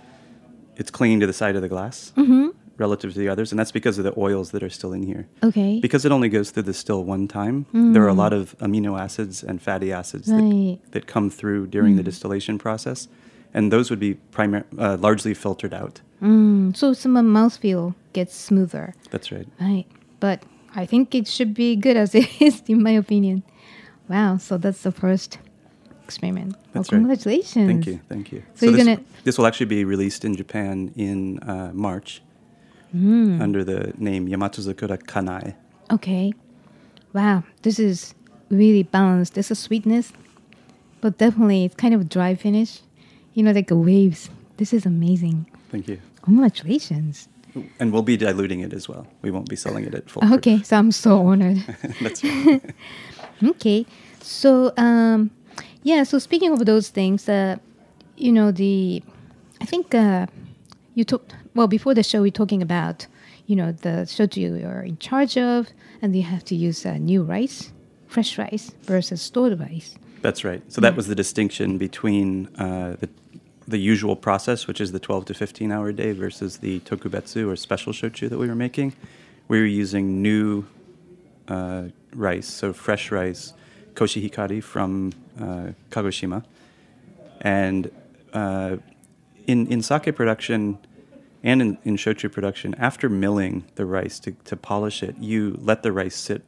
it's clinging to the side of the glass mm-hmm. relative to the others, and that's because of the oils that are still in here. Okay. Because it only goes through the still one time, mm. there are a lot of amino acids and fatty acids right. that, that come through during mm. the distillation process, and those would be primar- uh, largely filtered out. Mm. So some mouthfeel gets smoother. That's right. Right. But I think it should be good as it is, in my opinion. Wow. So that's the first experiment. That's well, right. Congratulations. Thank you. Thank you. So, so you're this, gonna this will actually be released in Japan in uh, March mm. under the name Yamato Zakura Kanae. Okay. Wow. This is really balanced. There's a sweetness, but definitely it's kind of dry finish. You know, like the waves. This is amazing. Thank you. Congratulations. And we'll be diluting it as well. We won't be selling it at full. Okay, proof. so I'm so honored. That's right. Okay, so um, yeah. So speaking of those things, uh, you know, the I think uh, you talked well before the show. We're talking about you know the shochu you're in charge of, and you have to use uh, new rice, fresh rice versus stored rice. That's right. So that was the distinction between uh, the the usual process, which is the twelve to fifteen hour day, versus the tokubetsu or special shochu that we were making. We were using new uh, rice, so fresh rice, koshihikari from uh, Kagoshima. And uh, in, in sake production and in, in shochu production, after milling the rice to, to polish it, you let the rice sit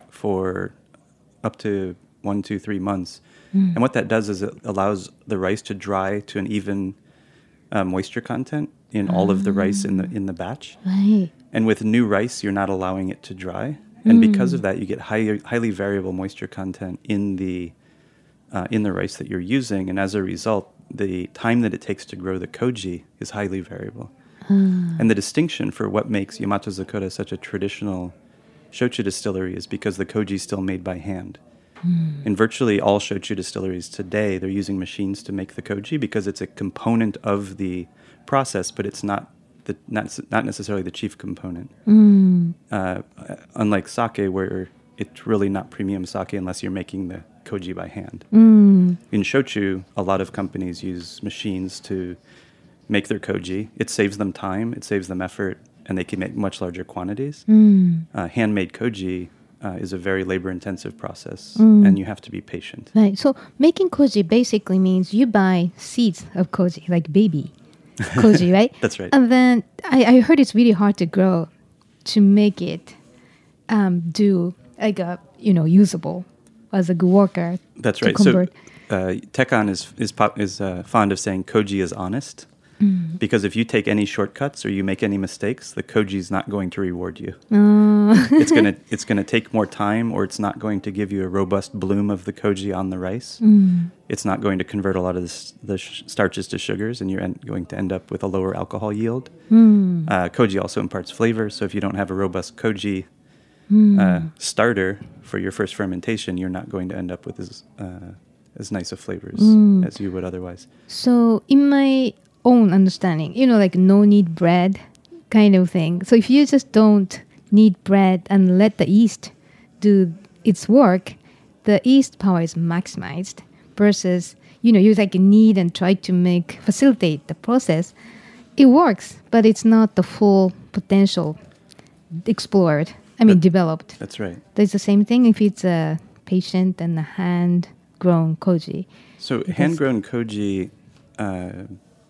for up to one, two, three months. Mm. And what that does is it allows the rice to dry to an even uh, moisture content in all of the rice in the in the batch. Right. And with new rice, you're not allowing it to dry. And mm. because of that, you get high, highly variable moisture content in the uh, in the rice that you're using. And as a result, the time that it takes to grow the koji is highly variable. Mm. And the distinction for what makes Yamato Zakura such a traditional shochu distillery is because the koji is still made by hand. Mm. In virtually all shochu distilleries today, they're using machines to make the koji because it's a component of the process, but it's not the not, not necessarily the chief component. Mm. Uh, unlike sake, where it's really not premium sake unless you're making the koji by hand. Mm. In shochu, a lot of companies use machines to make their koji. It saves them time, it saves them effort, and they can make much larger quantities. Mm. Uh, handmade koji Uh, is a very labor-intensive process, mm. and you have to be patient. Right. So making koji basically means you buy seeds of koji, like baby koji, right? That's right. And then I, I heard it's really hard to grow to make it um, do like a you know usable as a good worker. That's right. Convert. So uh, Tekkan is is pop, is uh, fond of saying koji is honest. Mm. Because if you take any shortcuts or you make any mistakes, the koji is not going to reward you. Uh. it's gonna it's gonna take more time, or it's not going to give you a robust bloom of the koji on the rice. Mm. It's not going to convert a lot of this, the sh- starches to sugars, and you're en- going to end up with a lower alcohol yield. Mm. Uh, koji also imparts flavor, so if you don't have a robust koji mm. uh, starter for your first fermentation, you're not going to end up with as uh, as nice of flavors mm. as you would otherwise. So in my own understanding, you know, like no knead bread kind of thing. So if you just don't knead bread and let the yeast do its work, the yeast power is maximized versus, you know, you like knead and try to make, facilitate the process. It works, but it's not the full potential explored, I mean, that, developed. That's right. There's the same thing if it's a patient and a hand-grown koji. So because hand-grown koji... Uh,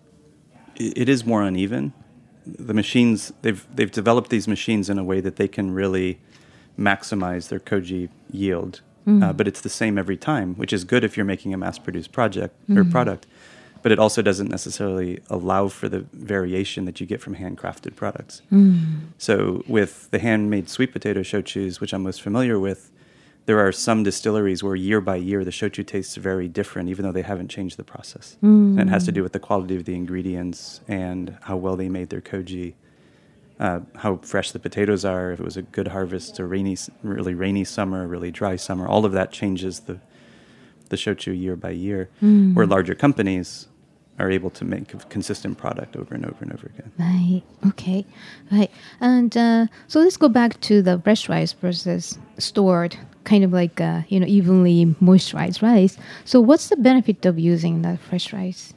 it is more uneven. The machines, they've they've developed these machines in a way that they can really maximize their koji yield. Mm. Uh, but it's the same every time, which is good if you're making a mass-produced project mm. or product. But it also doesn't necessarily allow for the variation that you get from handcrafted products. Mm. So with the handmade sweet potato shochus, which I'm most familiar with, there are some distilleries where year by year the shochu tastes very different, even though they haven't changed the process. Mm. And it has to do with the quality of the ingredients and how well they made their koji, uh, how fresh the potatoes are, if it was a good harvest, a rainy, really rainy summer, really dry summer. All of that changes the the shochu year by year. Mm. Where larger companies, are able to make a consistent product over and over and over again. Right. Okay. Right. And uh, so let's go back to the fresh rice versus stored, kind of like uh, you know evenly moisturized rice. So what's the benefit of using that fresh rice?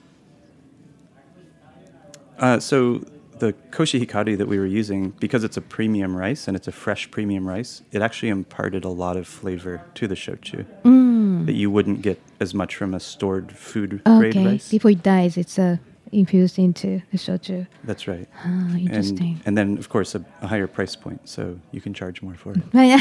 Uh, so the Koshi Hikari that we were using, because it's a premium rice and it's a fresh premium rice, it actually imparted a lot of flavor to the shochu Mm. that you wouldn't get as much from a stored food grade Okay. rice. Before it dies, it's uh, infused into the shochu. That's right. Ah, interesting. And, and then, of course, a, a higher price point, so you can charge more for it. Right.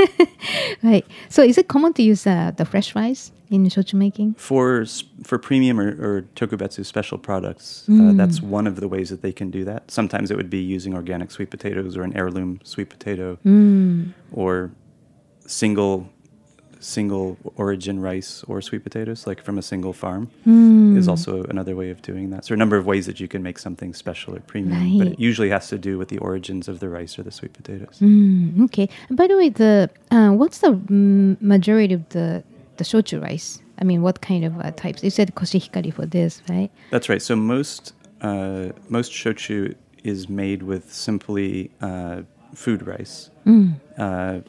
Right. So is it common to use uh, the fresh rice in shochu making? For s- for premium or, or tokubetsu special products, uh, Mm. that's one of the ways that they can do that. Sometimes it would be using organic sweet potatoes or an heirloom sweet potato Mm. or single single origin rice or sweet potatoes, like from a single farm, Mm. is also another way of doing that. So a number of ways that you can make something special or premium, but Right. it usually has to do with the origins of the rice or the sweet potatoes. Mm, okay. And by the way, the uh, what's the mm, majority of the the shochu rice? I mean, what kind of uh, types? You said Koshi Hikari for this, right? That's right. So most uh, most shochu is made with simply uh, food rice. Mm. Uh,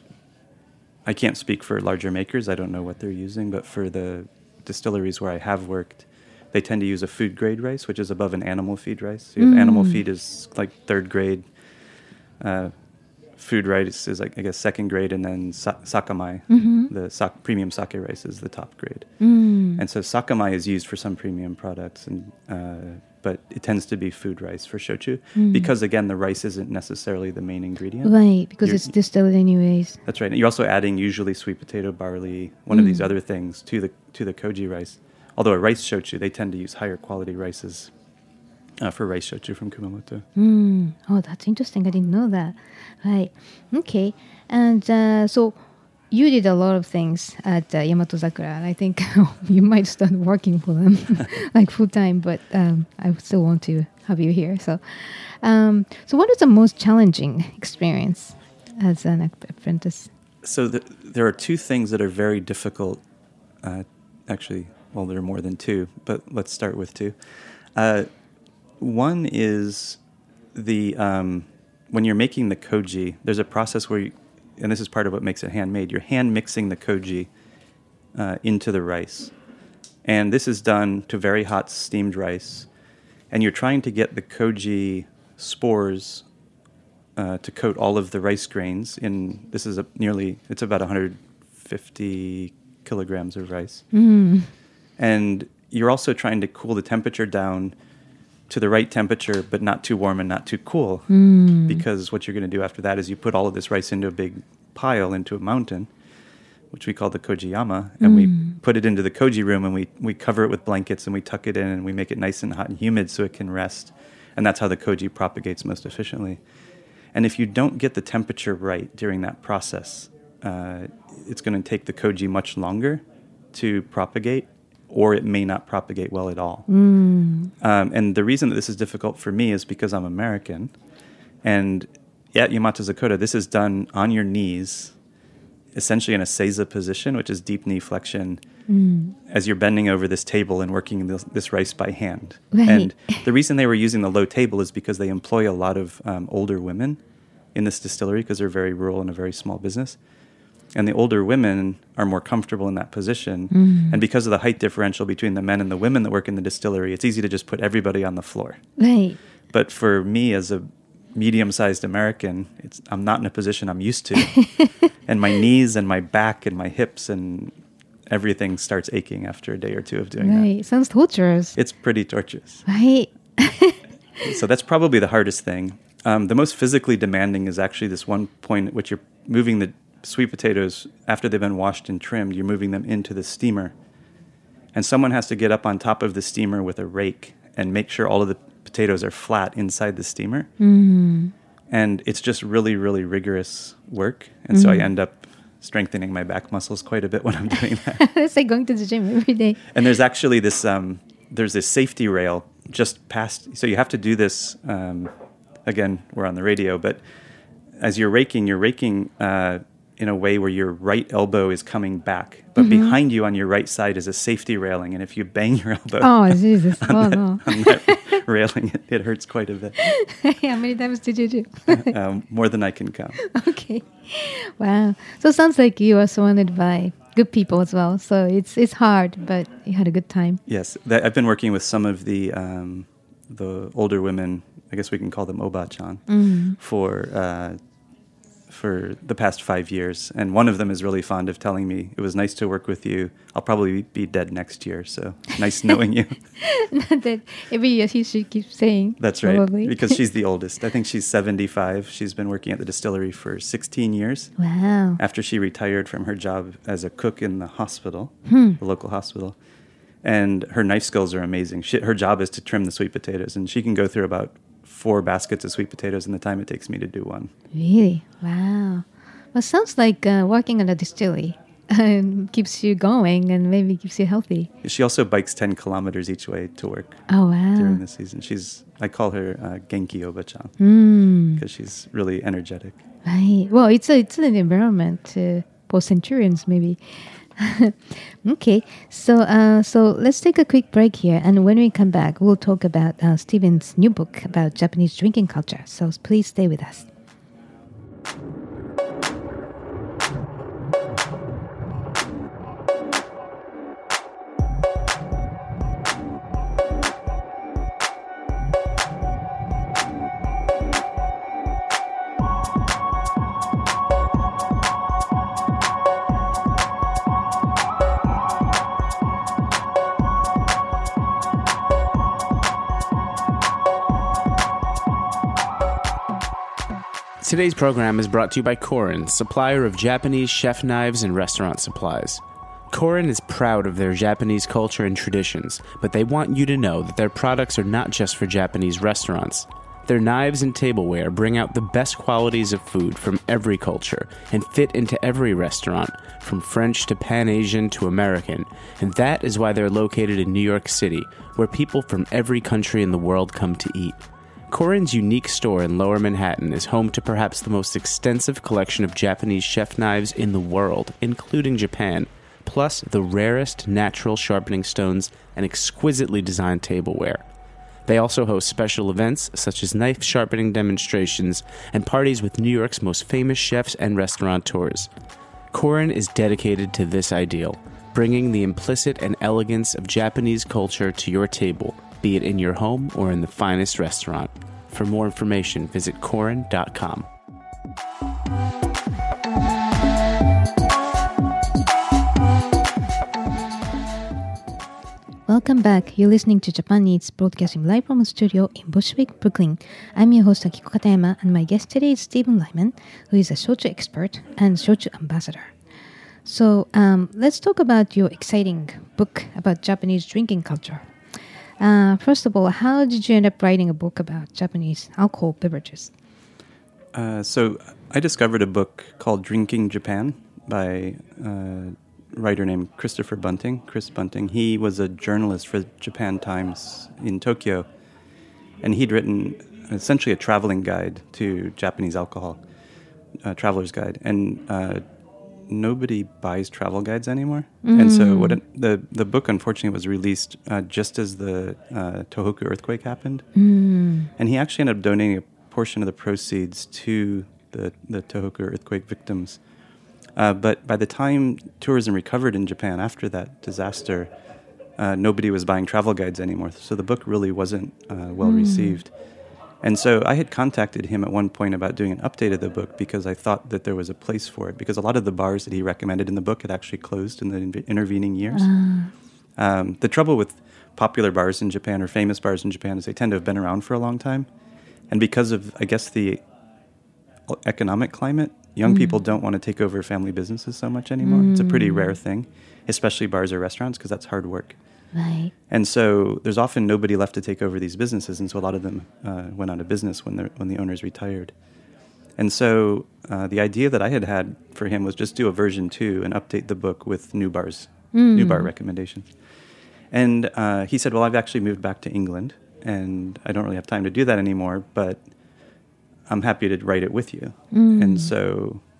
I can't speak for larger makers. I don't know what they're using, but for the distilleries where I have worked, they tend to use a food grade rice, which is above an animal feed rice. So you have animal feed is like third grade. Uh, food rice is like, I guess, second grade, and then sa- sakamai, the sa- premium sake rice, is the top grade. Mm. And so sakamai is used for some premium products, and uh, but it tends to be food rice for shochu because, again, the rice isn't necessarily the main ingredient. Right, because You're- it's distilled anyways. That's right. And you're also adding usually sweet potato, barley, one of these other things to the to the koji rice. Although a rice shochu, they tend to use higher quality rices uh, for rice shochu from Kumamoto. Mm. Oh, that's interesting. I didn't know that. Right. Okay. And uh, so you did a lot of things at uh, Yamato Zakura, and I think you might start working for them like full time. But um, I still want to have you here. So, um, so what is the most challenging experience as an ap- apprentice? So the, there are two things that are very difficult. Uh, actually, well, there are more than two, but let's start with two. Uh, one is the um, when you're making the koji, there's a process where, you, and this is part of what makes it handmade, you're hand mixing the koji uh, into the rice. And this is done to very hot steamed rice. And you're trying to get the koji spores uh, to coat all of the rice grains in, this is a nearly, it's about one hundred fifty kilograms of rice. Mm. And you're also trying to cool the temperature down to the right temperature, but not too warm and not too cool. Mm. Because what you're going to do after that is you put all of this rice into a big pile, into a mountain, which we call the kojiyama, and Mm. we put it into the koji room, and we, we cover it with blankets, and we tuck it in, and we make it nice and hot and humid so it can rest. And that's how the koji propagates most efficiently. And if you don't get the temperature right during that process, uh, it's going to take the koji much longer to propagate, or it may not propagate well at all. Mm. Um, and the reason that this is difficult for me is because I'm American. And at Yamato Zakura, this is done on your knees, essentially in a seiza position, which is deep knee flexion, Mm. as you're bending over this table and working this, this rice by hand. Right. And the reason they were using the low table is because they employ a lot of um, older women in this distillery because they're very rural and a very small business. And the older women are more comfortable in that position. Mm. And because of the height differential between the men and the women that work in the distillery, it's easy to just put everybody on the floor. Right. But for me as a medium-sized American, it's, I'm not in a position I'm used to. And my knees and my back and my hips and everything starts aching after a day or two of doing Right. that. Sounds torturous. It's pretty torturous. Right. So that's probably the hardest thing. Um, the most physically demanding is actually this one point at which you're moving the sweet potatoes after they've been washed and trimmed. You're moving them into the steamer. And someone has to get up on top of the steamer with a rake and make sure all of the potatoes are flat inside the steamer. Mm. And it's just really, really rigorous work. And so I Mhm. end up strengthening my back muscles quite a bit when I'm doing that. It's like going to the gym every day. And there's actually this, um, there's this safety rail just past, so you have to do this, um, again, we're on the radio, but as you're raking, you're raking uh, in a way where your right elbow is coming back, but mm-hmm. behind you on your right side is a safety railing, and if you bang your elbow oh, Jesus. on, oh, that, no. on that railing, it, it hurts quite a bit. How many times did you do? um, more than I can count. Okay. Wow. So it sounds like you are surrounded by good people as well. So it's it's hard, but you had a good time. Yes. That, I've been working with some of the um, the older women, I guess we can call them Oba-chan, mm-hmm. for uh, for the past five years. And one of them is really fond of telling me, it was nice to work with you. I'll probably be dead next year, so nice knowing you. Not that every year she should keep saying. That's right, probably. Because she's the oldest. I think she's seventy-five. She's been working at the distillery for sixteen years. Wow. After she retired from her job as a cook in the hospital, hmm. the local hospital. And her knife skills are amazing. She, her job is to trim the sweet potatoes, and she can go through about four baskets of sweet potatoes in the time it takes me to do one. Really? Wow. Well, sounds like uh, working at a distillery um, keeps you going and maybe keeps you healthy. She also bikes ten kilometers each way to work. Oh, wow. During the season. She's, I call her uh, Genki Oba-chan because mm. she's really energetic. Right. Well, it's, a, it's an environment uh, for centurions, maybe. Okay, so uh, so let's take a quick break here, and when we come back, we'll talk about uh, Stephen's new book about Japanese drinking culture. So please stay with us. Today's program is brought to you by Korin, supplier of Japanese chef knives and restaurant supplies. Korin is proud of their Japanese culture and traditions, but they want you to know that their products are not just for Japanese restaurants. Their knives and tableware bring out the best qualities of food from every culture and fit into every restaurant, from French to Pan-Asian to American, and that is why they're located in New York City, where people from every country in the world come to eat. Korin's unique store in Lower Manhattan is home to perhaps the most extensive collection of Japanese chef knives in the world, including Japan, plus the rarest natural sharpening stones and exquisitely designed tableware. They also host special events such as knife sharpening demonstrations and parties with New York's most famous chefs and restaurateurs. Korin is dedicated to this ideal, bringing the implicit and elegance of Japanese culture to your table, be it in your home or in the finest restaurant. For more information, visit korin dot com. Welcome back. You're listening to Japan Eats, broadcasting live from a studio in Bushwick, Brooklyn. I'm your host, Akiko Katayama, and my guest today is Stephen Lyman, who is a shochu expert and shochu ambassador. So um, let's talk about your exciting book about Japanese drinking culture. Uh, first of all, how did you end up writing a book about Japanese alcohol beverages? Uh, so I discovered a book called Drinking Japan by a writer named Christopher Bunting, Chris Bunting. He was a journalist for Japan Times in Tokyo, and he'd written essentially a traveling guide to Japanese alcohol, a traveler's guide. And uh, nobody buys travel guides anymore. Mm. And so what it, the the book, unfortunately, was released uh, just as the uh, Tohoku earthquake happened. Mm. And he actually ended up donating a portion of the proceeds to the, the Tohoku earthquake victims. Uh, but by the time tourism recovered in Japan after that disaster, uh, nobody was buying travel guides anymore. So the book really wasn't uh, well mm. received. And so I had contacted him at one point about doing an update of the book because I thought that there was a place for it, because a lot of the bars that he recommended in the book had actually closed in the in- intervening years. Uh. Um, the trouble with popular bars in Japan, or famous bars in Japan, is they tend to have been around for a long time. And because of, I guess, the economic climate, young mm. people don't want to take over family businesses so much anymore. Mm. It's a pretty rare thing, especially bars or restaurants, because that's hard work. Right. And so there's often nobody left to take over these businesses, and so a lot of them uh, went out of business when, when the owners retired. And so uh, the idea that I had had for him was just do a version two and update the book with new bars, mm. new bar recommendations. And uh, he said, well, I've actually moved back to England, and I don't really have time to do that anymore, but I'm happy to write it with you. Mm. And so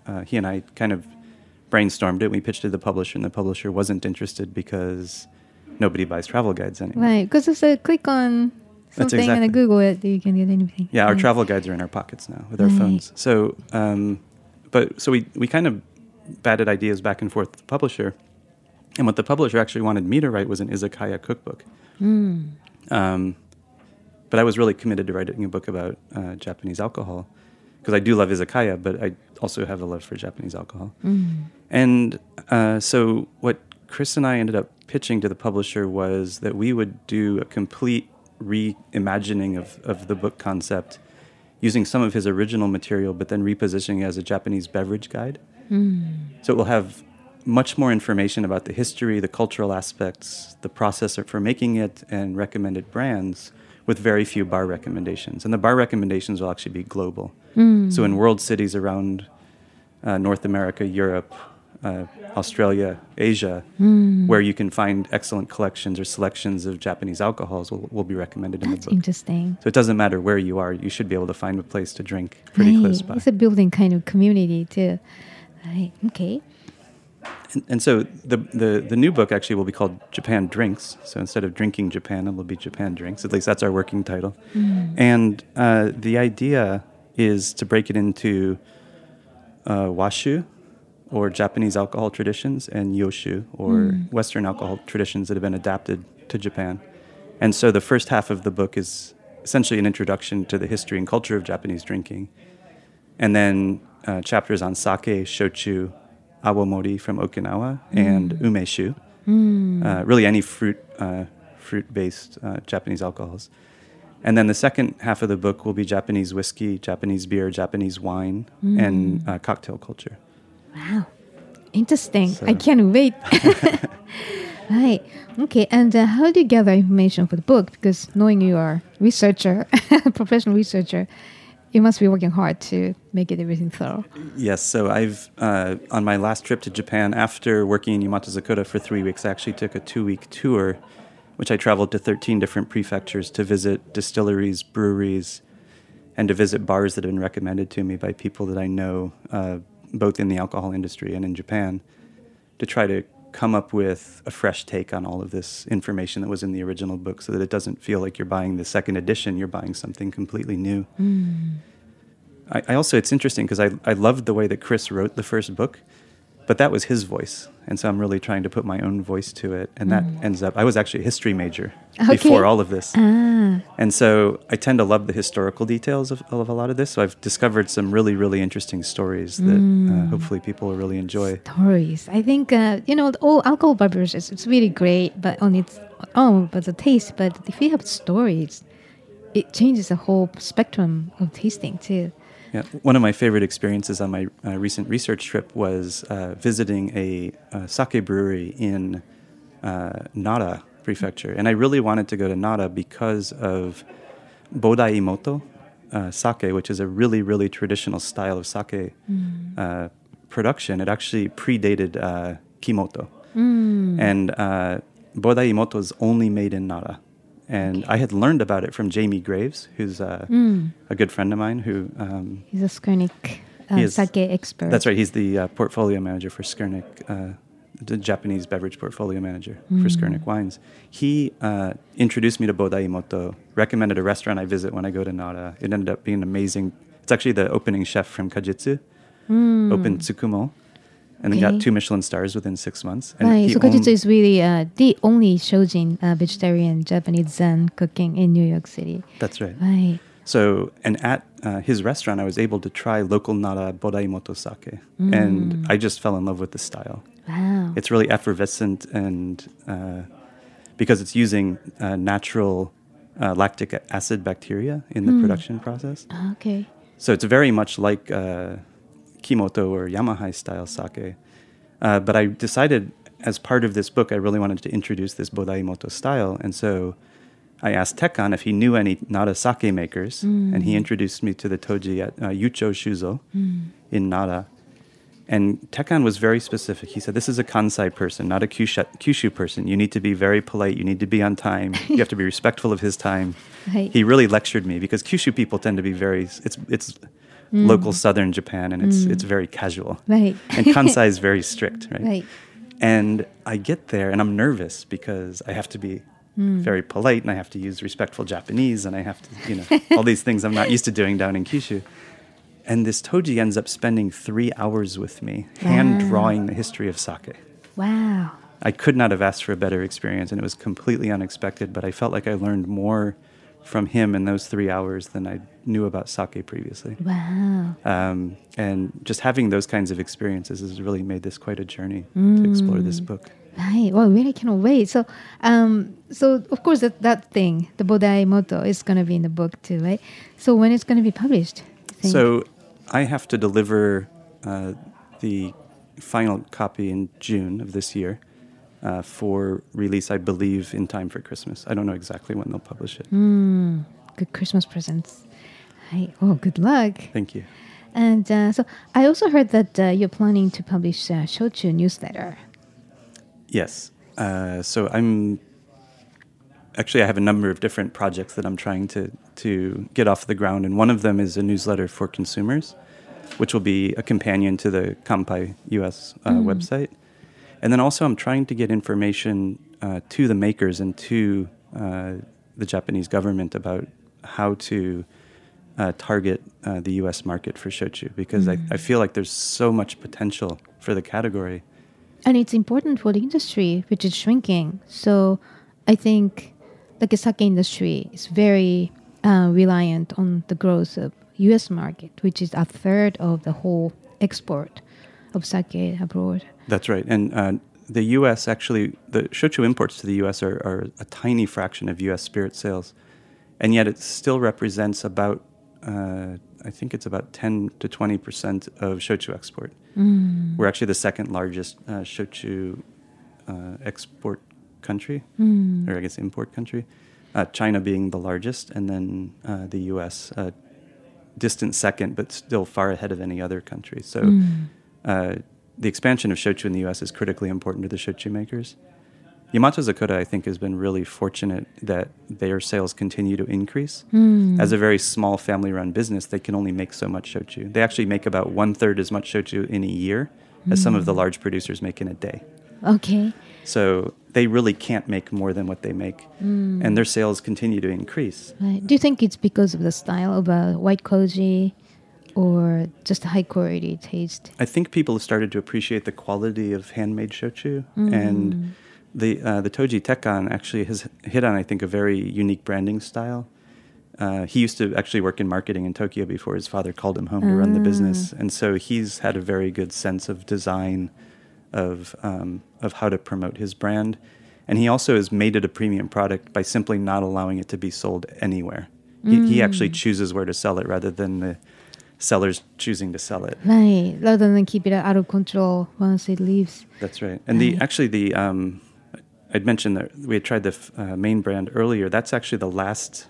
uh, he and I kind of brainstormed it. We pitched it to the publisher, and the publisher wasn't interested because nobody buys travel guides anymore. Right, because it's a click on something exactly. and Google it, you can get anything. Yeah, our right. travel guides are in our pockets now with our Right. phones. So, um, but so we, we kind of batted ideas back and forth with the publisher. And what the publisher actually wanted me to write was an izakaya cookbook. Mm. Um, but I was really committed to writing a book about uh, Japanese alcohol because I do love izakaya, but I also have a love for Japanese alcohol. Mm. And uh, so what Chris and I ended up pitching to the publisher was that we would do a complete reimagining of, of the book concept using some of his original material, but then repositioning it as a Japanese beverage guide. Mm. So it will have much more information about the history, the cultural aspects, the process for making it, and recommended brands with very few bar recommendations. And the bar recommendations will actually be global. Mm. So in world cities around uh, North America, Europe, uh, Australia, Asia, Mm. where you can find excellent collections or selections of Japanese alcohols will, will be recommended in That's the book. interesting. So it doesn't matter where you are, you should be able to find a place to drink pretty Right. close by. It's a building kind of community too. Right. Okay. And, and so the, the the new book actually will be called Japan Drinks. So instead of Drinking Japan, it will be Japan Drinks. At least that's our working title. Mm. And uh, the idea is to break it into uh, washu, or Japanese alcohol traditions, and yoshu, or Mm. Western alcohol traditions that have been adapted to Japan. And so the first half of the book is essentially an introduction to the history and culture of Japanese drinking. And then uh, chapters on sake, shochu, awamori from Okinawa, and umeshu, Mm. uh, really any fruit, uh, fruit-based uh, Japanese alcohols. And then the second half of the book will be Japanese whiskey, Japanese beer, Japanese wine, and uh, cocktail culture. Wow. Interesting. So- I can't wait. Right. Okay. And uh, how do you gather information for the book? Because knowing you are a researcher, professional researcher, you must be working hard to make it everything thorough. Yes, so I've, uh, on my last trip to Japan, after working in Yamato Zakura for three weeks, I actually took a two-week tour, which I traveled to thirteen different prefectures to visit distilleries, breweries, and to visit bars that have been recommended to me by people that I know, uh, both in the alcohol industry and in Japan, to try to come up with a fresh take on all of this information that was in the original book so that it doesn't feel like you're buying the second edition, you're buying something completely new. Mm. I, I also, it's interesting because I, I loved the way that Chris wrote the first book, but that was his voice. And so I'm really trying to put my own voice to it. And that ends up, I was actually a history major Okay. before all of this. Ah. And so I tend to love the historical details of, of a lot of this. So I've discovered some really, really interesting stories that uh, hopefully people will really enjoy. Stories. I think, uh, you know, all alcohol beverages, it's really great, but on its own, but the taste. But if you have stories, it changes the whole spectrum of tasting too. Yeah, one of my favorite experiences on my uh, recent research trip was uh, visiting a, a sake brewery in uh, Nara Prefecture. And I really wanted to go to Nara because of Bodaimoto uh, sake, which is a really, really traditional style of sake Mm. uh, production. It actually predated uh, Kimoto. Mm. And uh, Bodaimoto is only made in Nara. And I had learned about it from Jamie Graves, who's uh, Mm. a good friend of mine who... Um, He's a Skurnik uh, He is- sake expert. That's right. He's the uh, portfolio manager for Skurnik, uh, the Japanese beverage portfolio manager for Skurnik Wines. He uh, introduced me to Bodaimoto, recommended a restaurant I visit when I go to Nara. It ended up being amazing. It's actually the opening chef from Kajitsu, Mm. opened Tsukumo, and then Okay. got two Michelin stars within six months. And Right, he so Kajitsu owned- is really uh, the only Shojin uh, vegetarian Japanese Zen cooking in New York City. That's right. Right. So, and at uh, his restaurant, I was able to try local Nara Bodaimoto sake, Mm. and I just fell in love with the style. Wow. It's really effervescent, and uh, because it's using uh, natural uh, lactic acid bacteria in the Hmm. production process. Okay. So it's very much like uh, Kimoto or Yamahai style sake. Uh, but I decided as part of this book, I really wanted to introduce this Bodaimoto style. And so I asked Tekkan if he knew any Nara sake makers. Mm. And he introduced me to the Toji at uh, Yucho Shuzo Mm. in Nara. And Tekkan was very specific. He said, this is a Kansai person, not a Kyushu, Kyushu person. You need to be very polite. You need to be on time. You have to be respectful of his time. Right. He really lectured me because Kyushu people tend to be very, it's, it's Mm. local southern Japan, and it's Mm. it's very casual. Right. And Kansai is very strict, right? Right. And I get there, and I'm nervous because I have to be Mm. very polite, and I have to use respectful Japanese, and I have to, you know, all these things I'm not used to doing down in Kyushu. And this Toji ends up spending three hours with me, hand Wow. drawing the history of sake. Wow. I could not have asked for a better experience, and it was completely unexpected, but I felt like I learned more from him in those three hours than I knew about sake previously. Wow. Um, and just having those kinds of experiences has really made this quite a journey to explore this book. Right. Well, really cannot wait. So, um, so of course that, that thing, the Bodai motto, is going to be in the book too, right? So when it's going to be published? you think? So I have to deliver uh, the final copy in June of this year uh, for release, I believe, in time for Christmas. I don't know exactly when they'll publish it. Mm, good Christmas presents. Right. Oh, good luck. Thank you. And uh, so I also heard that uh, you're planning to publish a shochu newsletter. Yes. Uh, so I'm actually I have a number of different projects that I'm trying to to get off the ground, and one of them is a newsletter for consumers, which will be a companion to the Kanpai U S uh, Mm. website. And then also I'm trying to get information uh, to the makers and to uh, the Japanese government about how to uh, target uh, the U S market for shochu, because Mm. I, I feel like there's so much potential for the category. And it's important for the industry, which is shrinking. So I think the sake industry is very uh, reliant on the growth of U S market, which is a third of the whole export of sake abroad. That's right. And uh, the U S actually, the shochu imports to the U S are, are a tiny fraction of U S spirit sales. And yet it still represents about, uh, I think it's about ten to twenty percent of shochu export. Mm. We're actually the second largest uh, shochu uh, export country, Mm. or I guess import country. Uh, China being the largest, and then uh, the U S, uh, distant second, but still far ahead of any other country. So Mm. uh, the expansion of shochu in the U S is critically important to the shochu makers. Yamato Zakura, I think, has been really fortunate that their sales continue to increase. Mm. As a very small family-run business, they can only make so much shochu. They actually make about one-third as much shochu in a year as some of the large producers make in a day. Okay. So they really can't make more than what they make. Mm. And their sales continue to increase. Right. Do you think it's because of the style of a white koji or just high quality taste? I think people have started to appreciate the quality of handmade shochu. Mm. And the uh, the Toji Tekkan actually has hit on, I think, a very unique branding style. Uh, he used to actually work in marketing in Tokyo before his father called him home to run the business. And so he's had a very good sense of design, of um, of how to promote his brand. And he also has made it a premium product by simply not allowing it to be sold anywhere. He, Mm. he actually chooses where to sell it rather than the sellers choosing to sell it. Right. Rather than keep it out of control once it leaves. That's right. And the Right. actually the um, I'd mentioned that we had tried the f- uh, main brand earlier. That's actually the last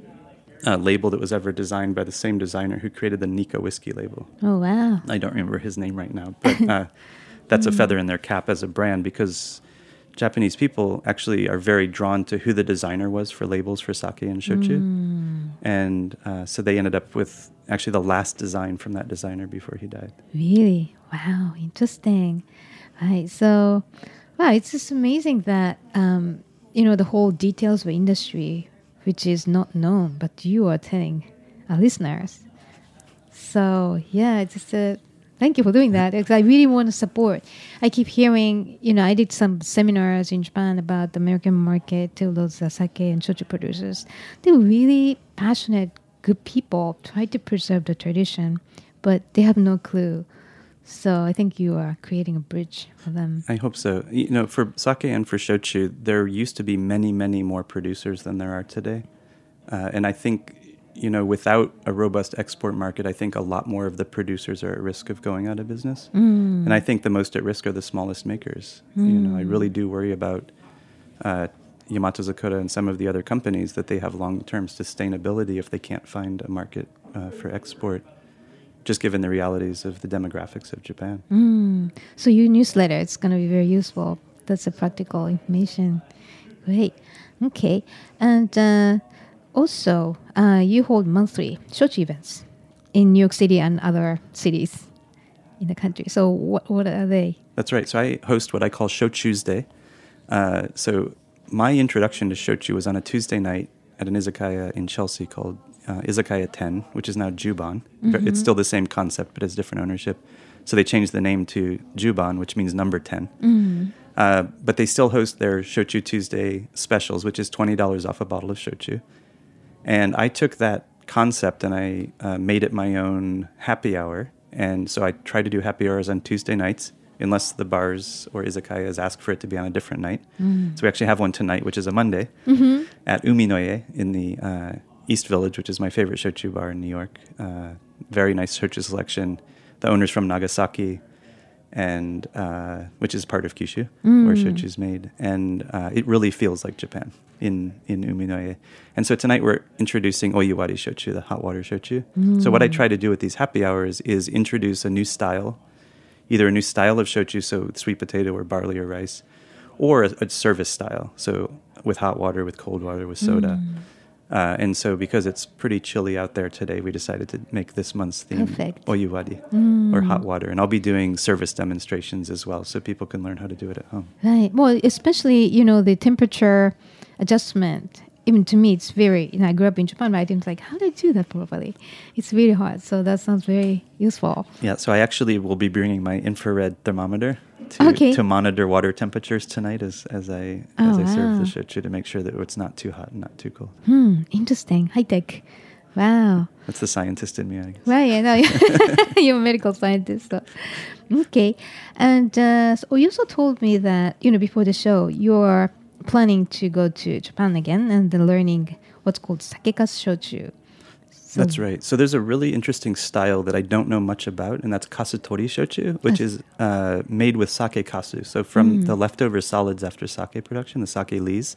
uh, label that was ever designed by the same designer who created the Nika whiskey label. Oh, wow. I don't remember his name right now, but uh, that's a feather in their cap as a brand, because Japanese people actually are very drawn to who the designer was for labels for sake and shochu. Mm. And uh, so they ended up with actually the last design from that designer before he died. Really? Wow, interesting. Right. So, wow, it's just amazing that, um, you know, the whole details of industry, which is not known, but you are telling our listeners. So, yeah, it's just a, thank you for doing that, because I really want to support. I keep hearing, you know, I did some seminars in Japan about the American market to those uh, sake and shochu producers. They were really passionate, good people, try to preserve the tradition, but they have no clue. So I think you are creating a bridge for them. I hope so. You know, for sake and for shochu, there used to be many, many more producers than there are today. Uh, and I think, you know, without a robust export market, I think a lot more of the producers are at risk of going out of business. Mm. And I think the most at risk are the smallest makers. Mm. You know, I really do worry about uh, Yamato Zakura and some of the other companies, that they have long-term sustainability if they can't find a market uh, for export, just given the realities of the demographics of Japan. Mm. So your newsletter, it's going to be very useful. That's a practical information. Great. Okay. And uh, also, uh, you hold monthly shochu events. in New York City and other cities in the country. So what what are they? That's right. So I host what I call Show Tuesday. Uh, so my introduction to shochu was on a Tuesday night at an izakaya in Chelsea called uh, Izakaya ten, which is now Juban. Mm-hmm. It's still the same concept, but it's different ownership. So they changed the name to Juban, which means number ten. Mm-hmm. Uh, but they still host their Shochu Tuesday specials, which is twenty dollars off a bottle of shochu. And I took that concept and I uh, made it my own happy hour. And so I try to do happy hours on Tuesday nights, unless the bars or izakayas ask for it to be on a different night. Mm. So we actually have one tonight, which is a Monday, mm-hmm. at Uminoye in the uh, East Village, which is my favorite shochu bar in New York. Uh, very nice shochu selection. The owner's from Nagasaki, and uh, which is part of Kyushu, mm. where shochu is made. And uh, it really feels like Japan in, in Uminoye. And so tonight we're introducing oyuwari shochu, the hot water shochu. Mm. So what I try to do with these happy hours is introduce a new style, either a new style of shochu, so sweet potato or barley or rice, or a, a service style, so with hot water, with cold water, with soda. Mm. Uh, and so because it's pretty chilly out there today, we decided to make this month's theme Perfect. oyuwari, mm. or hot water. And I'll be doing service demonstrations as well, so people can learn how to do it at home. Right. Well, especially, you know, the temperature adjustment. Even to me, it's very, you know, I grew up in Japan, but I didn't like, how do I do that properly? It's really hard. So that sounds very useful. Yeah, so I actually will be bringing my infrared thermometer to, okay. to monitor water temperatures tonight as, as I oh, as I wow. serve the shochu to make sure that it's not too hot and not too cold. Hmm, interesting. High tech. Wow. That's the scientist in me, I guess. Right, I know. You're a medical scientist. So. Okay. And uh, so you also told me that, you know, before the show, you're planning to go to Japan again and then learning what's called sakekasu shochu. So that's right. So there's a really interesting style that I don't know much about, and that's kasutori shochu, which is uh, made with sake kasu. So from mm. the leftover solids after sake production, the sake lees,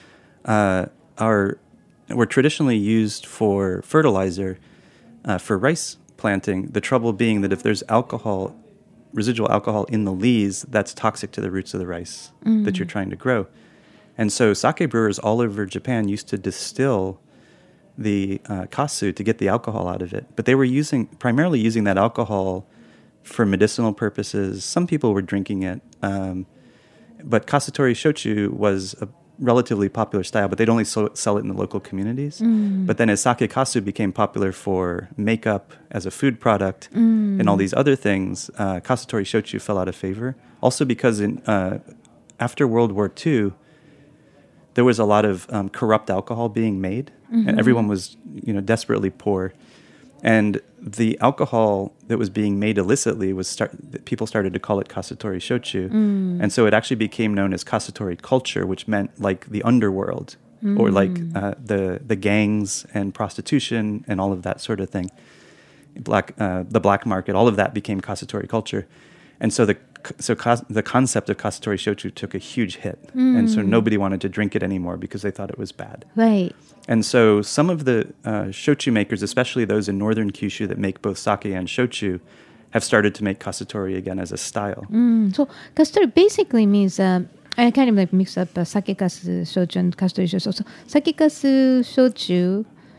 uh, are were traditionally used for fertilizer uh, for rice planting. The trouble being that if there's alcohol, residual alcohol in the lees, that's toxic to the roots of the rice mm. that you're trying to grow. And so sake brewers all over Japan used to distill the uh, kasu to get the alcohol out of it. But they were using primarily using that alcohol for medicinal purposes. Some people were drinking it. Um, but kasutori shochu was a relatively popular style, but they'd only so- sell it in the local communities. Mm. But then as sake kasu became popular for makeup, as a food product, mm. and all these other things, uh, kasutori shochu fell out of favor. Also because in uh, after World War Two, there was a lot of um, corrupt alcohol being made, mm-hmm. and everyone was, you know, desperately poor. And the alcohol that was being made illicitly was start. People started to call it kasutori shochu, mm. and so it actually became known as kasutori culture, which meant like the underworld, mm. or like uh, the the gangs and prostitution and all of that sort of thing. Black, uh, the black market, all of that became kasutori culture, and so the So cos- the concept of kasutori shochu took a huge hit. Mm. And so nobody wanted to drink it anymore because they thought it was bad. Right. And so some of the uh, shochu makers, especially those in northern Kyushu that make both sake and shochu, have started to make kasutori again as a style. Mm. So kasutori basically means, um, I kind of like mix up uh, sakekasu shochu and kasutori shochu. So sakekasu shochu,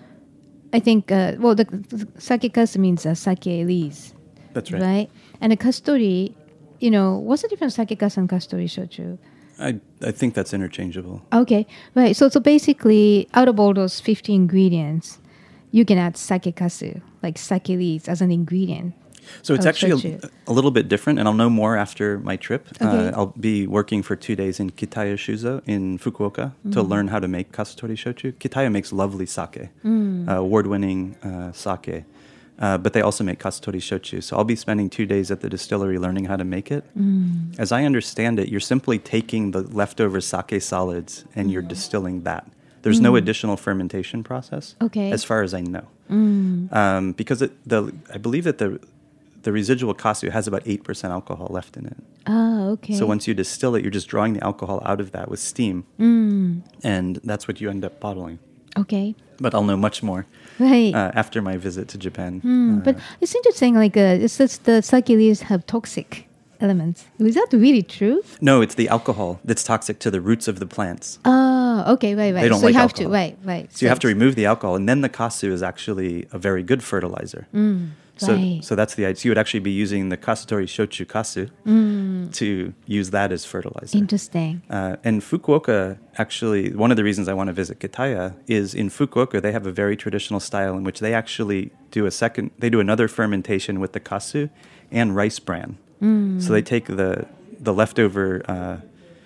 I think, uh, well, the, the sakekasu means uh, sake lees. That's right. Right? And the kasutori, you know, what's the difference sakekasu and kasutori shochu? I I think that's interchangeable. Okay, right. So so basically, out of all those fifty ingredients, you can add sakekasu, like sake leaves, as an ingredient. So it's actually a, a little bit different, and I'll know more after my trip. Okay. Uh, I'll be working for two days in Kitaya Shuzo in Fukuoka mm. to learn how to make kasutori shochu. Kitaya makes lovely sake, mm. uh, award-winning uh, sake. Uh, but they also make kasutori shochu. So I'll be spending two days at the distillery learning how to make it. Mm. As I understand it, you're simply taking the leftover sake solids and mm. you're distilling that. There's mm. no additional fermentation process, okay. as far as I know. Mm. Um, because it, the I believe that the the residual kasu has about eight percent alcohol left in it. Oh, okay. So once you distill it, you're just drawing the alcohol out of that with steam. Mm. And that's what you end up bottling. Okay. But I'll know much more right. uh, after my visit to Japan. Mm, uh, but it's interesting, like, uh, it's just the sake leaves have toxic elements. Is that really true? No, it's the alcohol that's toxic to the roots of the plants. Ah, Oh, okay, right, right. They don't so like you have alcohol. to, right, right. So you have to remove the alcohol, and then the kasu is actually a very good fertilizer. Mm, so, right. so that's the idea. So you would actually be using the kasutori shochu kasu Mm, to use that as fertilizer. interesting. Uh, and Fukuoka, actually, one of the reasons I want to visit Kitaya is in Fukuoka, they have a very traditional style in which they actually do a second, they do another fermentation with the kasu and rice bran. Mm. So they take the, the leftover, uh,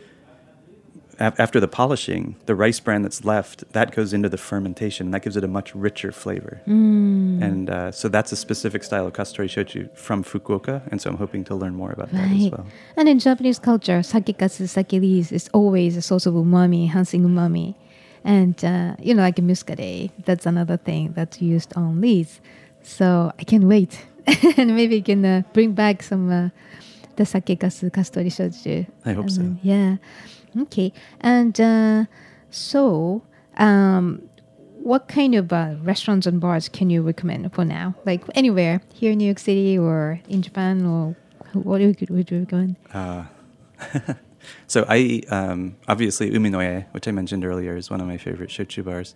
af- after the polishing, the rice bran that's left, that goes into the fermentation, and that gives it a much richer flavor. Mm. And uh, so that's a specific style of kasutori shochu from Fukuoka, and so I'm hoping to learn more about that as Right. well. And in Japanese culture, sake kasu, sake leaves is always a source of umami, enhancing umami. And, uh, you know, like muscadet, that's another thing that's used on leaves. So I can't wait. And maybe you can uh, bring back some uh, the sake kasu, kasutori shochu. I hope so. Um, yeah. Okay. And uh, so, um, what kind of uh, restaurants and bars can you recommend for now? Like anywhere here in New York City or in Japan, or what would you, would you recommend? Uh, so I um, obviously Uminoye, which I mentioned earlier, is one of my favorite shochu bars.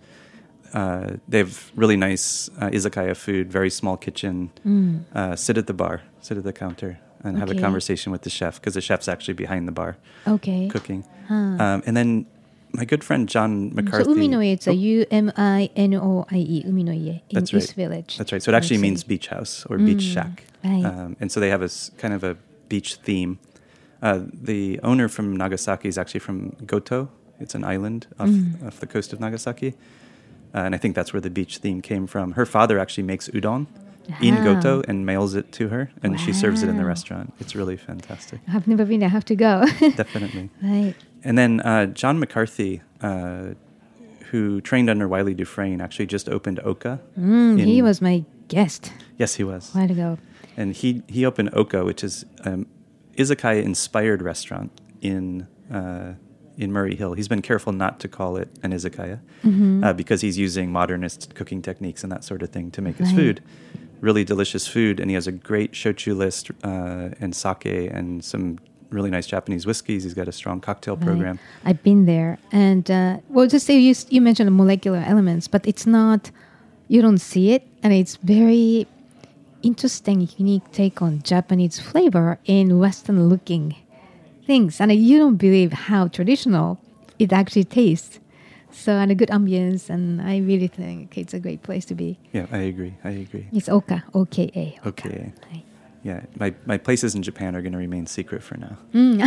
Uh, they have really nice uh, izakaya food, very small kitchen. Mm. Uh, sit at the bar, sit at the counter, and have a Okay. conversation with the chef, because the chef's actually behind the bar Okay. cooking. Huh. Um, and then my good friend John McCarthy. So Uminoye, it's Oh, a U M I N O I E, Uminoye, in That's East right. Village. That's right. So it actually New York means City. beach house or beach Mm, shack. right. Um, and so they have a s- kind of a beach theme. Uh, the owner from Nagasaki is actually from Goto. It's an island off, Mm. off the coast of Nagasaki. Uh, and I think that's where the beach theme came from. Her father actually makes udon in Ah. Goto and mails it to her, and she serves it in the Wow. restaurant. It's really fantastic. I've never been there. I have to go. Definitely. Right. And then uh, John McCarthy, uh, who trained under Wiley Dufresne, actually just opened Oka. Mm, he in- was my guest Yes, he was. a while ago. And he, he opened Oka, which is um, izakaya-inspired restaurant in uh, in Murray Hill. He's been careful not to call it an izakaya Mhm. uh, because he's using modernist cooking techniques and that sort of thing to make his Right. food. Really delicious food, and he has a great shochu list uh, and sake and some really nice Japanese whiskeys. He's got a strong cocktail Right. program. I've been there, and uh, well, just say you s- you mentioned molecular elements, but it's not. You don't see it, and it's very interesting, unique take on Japanese flavor in Western-looking things, and you don't believe how traditional it actually tastes. So, and a good ambience, and I really think it's a great place to be. Yeah, I agree. I agree. It's Oka, O K A. Okay. Right. Yeah, my, my places in Japan are going to remain secret for now. Mm.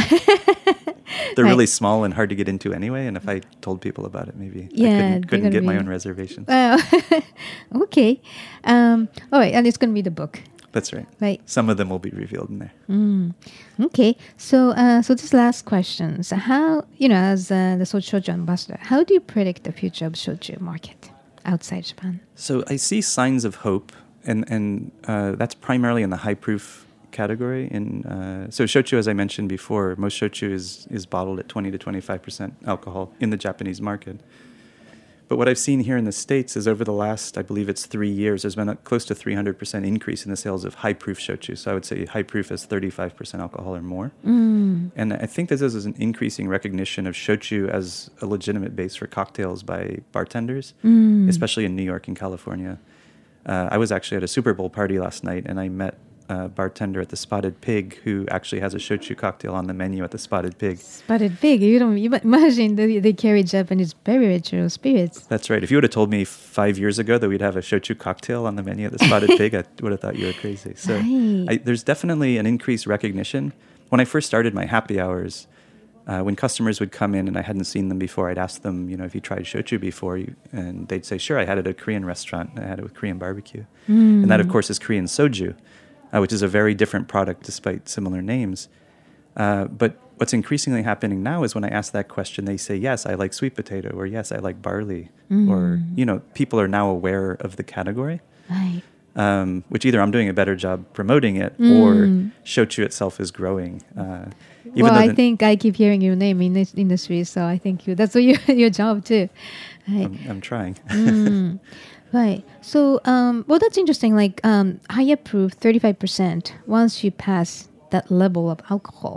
They're Right. really small and hard to get into anyway, and if I told people about it, maybe Yeah, I they're couldn't, couldn't gonna get my be- own reservations. Well, okay. Um, all right, and it's going to be the book, That's right. right? Some of them will be revealed in there. Mm. Okay, so uh, so this last question: so how, you know, as uh, the shochu ambassador, how do you predict the future of shochu market outside Japan? So I see signs of hope, and and uh, that's primarily in the high proof category. In uh, so shochu, as I mentioned before, most shochu is is bottled at twenty to twenty five percent alcohol in the Japanese market. But what I've seen here in the States is over the last, I believe it's three years, there's been a close to three hundred percent increase in the sales of high proof shochu. So I would say high proof is thirty-five percent alcohol or more. Mm. And I think this is an increasing recognition of shochu as a legitimate base for cocktails by bartenders, Mm. especially in New York and California. Uh, I was actually at a Super Bowl party last night, and I met a bartender at the Spotted Pig who actually has a shochu cocktail on the menu at the Spotted Pig. Spotted Pig, you don't you imagine they, they carry Japanese beverage or spirits. That's right. If you would have told me five years ago that we'd have a shochu cocktail on the menu at the Spotted Pig, I would have thought you were crazy. So Right. I, there's definitely an increased recognition. When I first started my happy hours, uh, when customers would come in and I hadn't seen them before, I'd ask them, you know, if you tried shochu before, you, and they'd say, sure, I had it at a Korean restaurant. I had it with Korean barbecue. Mm. And that, of course, is Korean soju, uh, which is a very different product despite similar names. Uh, but what's increasingly happening now is when I ask that question, they say, yes, I like sweet potato, or yes, I like barley. Mm. Or, you know, people are now aware of the category, Right. um, which either I'm doing a better job promoting it Mm. or shochu itself is growing. Uh, even Well, though I the- think I keep hearing your name in this industry, so I think you, that's your your job too. Right. I'm, I'm trying. Mm. Right. So, um, well, that's interesting. Like um, higher proof, thirty-five percent. Once you pass that level of alcohol,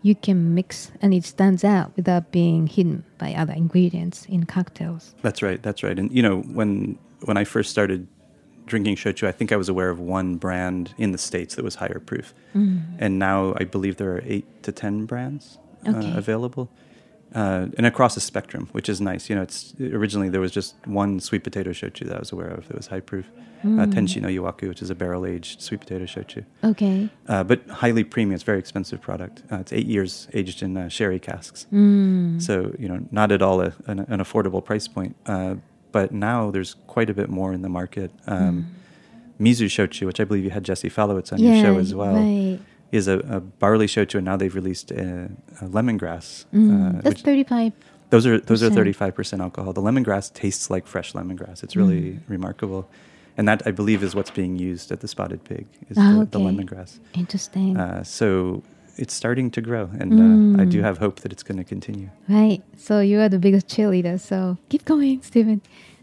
you can mix and it stands out without being hidden by other ingredients in cocktails. That's right. That's right. And, you know, when when I first started drinking shochu, I think I was aware of one brand in the States that was higher proof. Mm. And now I believe there are eight to ten brands okay. uh, available. Uh, and across a spectrum, which is nice. You know, it's originally there was just one sweet potato shochu that I was aware of that was high proof. Mm. Uh, Tenshi no Yowaku, which is a barrel-aged sweet potato shochu. Okay. Uh, but highly premium. It's a very expensive product. Uh, it's eight years aged in uh, sherry casks. Mm. So, you know, not at all a, an, an affordable price point. Uh, but now there's quite a bit more in the market. Um, mm. Mizu shochu, which I believe you had Jesse Falowitz on yeah, your show as well. Right. Is a, a barley shochu, and now they've released a, a lemongrass. Mm, uh, that's thirty-five. Those are those are thirty-five percent alcohol. The lemongrass tastes like fresh lemongrass. It's really mm. remarkable, and that I believe is what's being used at the Spotted Pig is oh, the, okay. the lemongrass. Interesting. Uh, so it's starting to grow, and mm. uh, I do have hope that it's going to continue. Right. So you are the biggest cheerleader. So keep going, Stephen.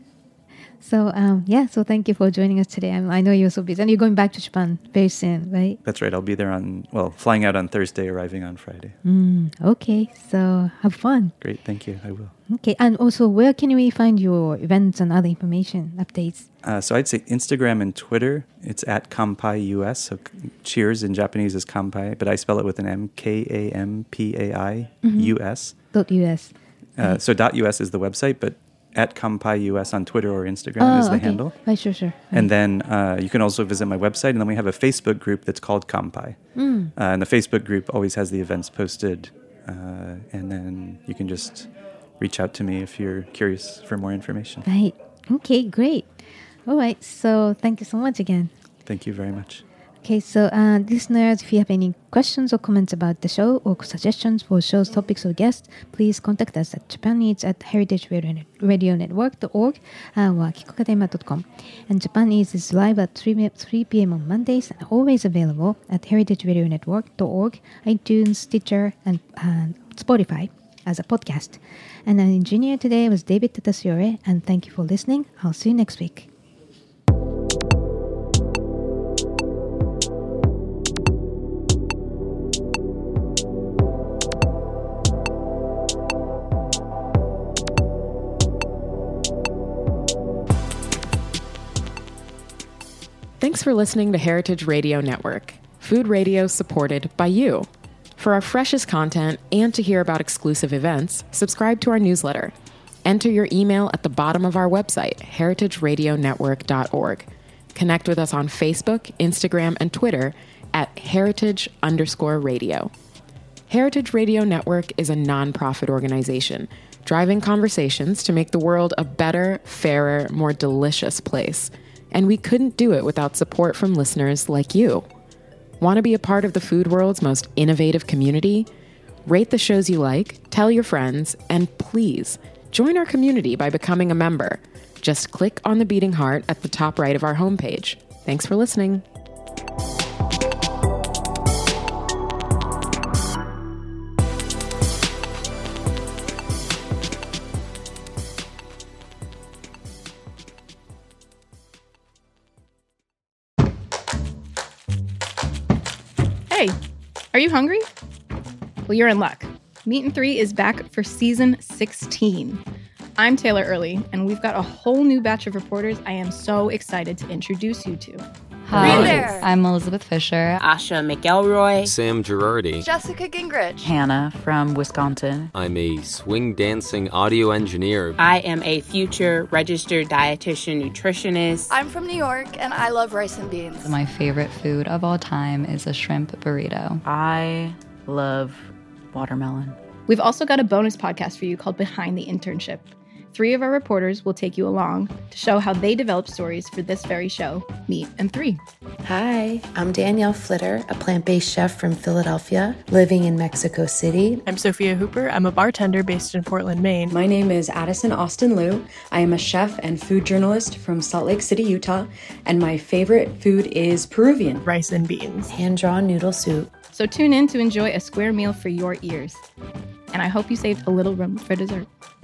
So, um, yeah, so thank you for joining us today. I, I know you're so busy. And you're going back to Japan very soon, right? That's right. I'll be there on, well, flying out on Thursday, arriving on Friday. Mm, okay, so have fun. Great, thank you. I will. Okay, and also, where can we find your events and other information, updates? Uh, so I'd say Instagram and Twitter. It's at Kampai U S. So cheers in Japanese is Kampai, but I spell it with an M, K A M P A I U S. Dot U S. Uh, so dot U S is the website, but at Kampai U S on Twitter or Instagram oh, is the okay. handle. Right, sure, sure. Right. And then uh, you can also visit my website, and then we have a Facebook group that's called Kampai. Mm. Uh, and the Facebook group always has the events posted, uh, and then you can just reach out to me if you're curious for more information. Right. Okay, great. All right, so thank you so much again. Thank you very much. Okay, so uh, listeners, if you have any questions or comments about the show or suggestions for shows, topics, or guests, please contact us at Japaneats at heritage radio network dot org uh, or kikokatema dot com. And Japaneats is live at three p.m. on Mondays and always available at heritage radio network dot org, iTunes, Stitcher, and uh, Spotify as a podcast. And our engineer today was David Tatasiore, and thank you for listening. I'll see you next week. Thanks for listening to Heritage Radio Network, food radio supported by you. For our freshest content and to hear about exclusive events, subscribe to our newsletter. Enter your email at the bottom of our website, heritage radio network dot org. Connect with us on Facebook, Instagram, and Twitter at heritage underscore radio. Heritage Radio Network is a nonprofit organization driving conversations to make the world a better, fairer, more delicious place. And we couldn't do it without support from listeners like you. Want to be a part of the food world's most innovative community? Rate the shows you like, tell your friends, and please join our community by becoming a member. Just click on the beating heart at the top right of our homepage. Thanks for listening. Hey, are you hungry? Well, you're in luck. Meat and Three is back for season sixteen. I'm Taylor Early, and we've got a whole new batch of reporters I am so excited to introduce you to. Hi, I'm Elizabeth Fisher. Asha McElroy. Sam Girardi. Jessica Gingrich. Hannah from Wisconsin. I'm a swing dancing audio engineer. I am a future registered dietitian nutritionist. I'm from New York, and I love rice and beans. My favorite food of all time is a shrimp burrito. I love watermelon. We've also got a bonus podcast for you called Behind the Internship. Three of our reporters will take you along to show how they develop stories for this very show, Meat and Three. Hi, I'm Danielle Flitter, a plant-based chef from Philadelphia, living in Mexico City. I'm Sophia Hooper. I'm a bartender based in Portland, Maine. My name is Addison Austin Liu. I am a chef and food journalist from Salt Lake City, Utah, and my favorite food is Peruvian. Rice and beans. Hand-drawn noodle soup. So tune in to enjoy a square meal for your ears. And I hope you saved a little room for dessert.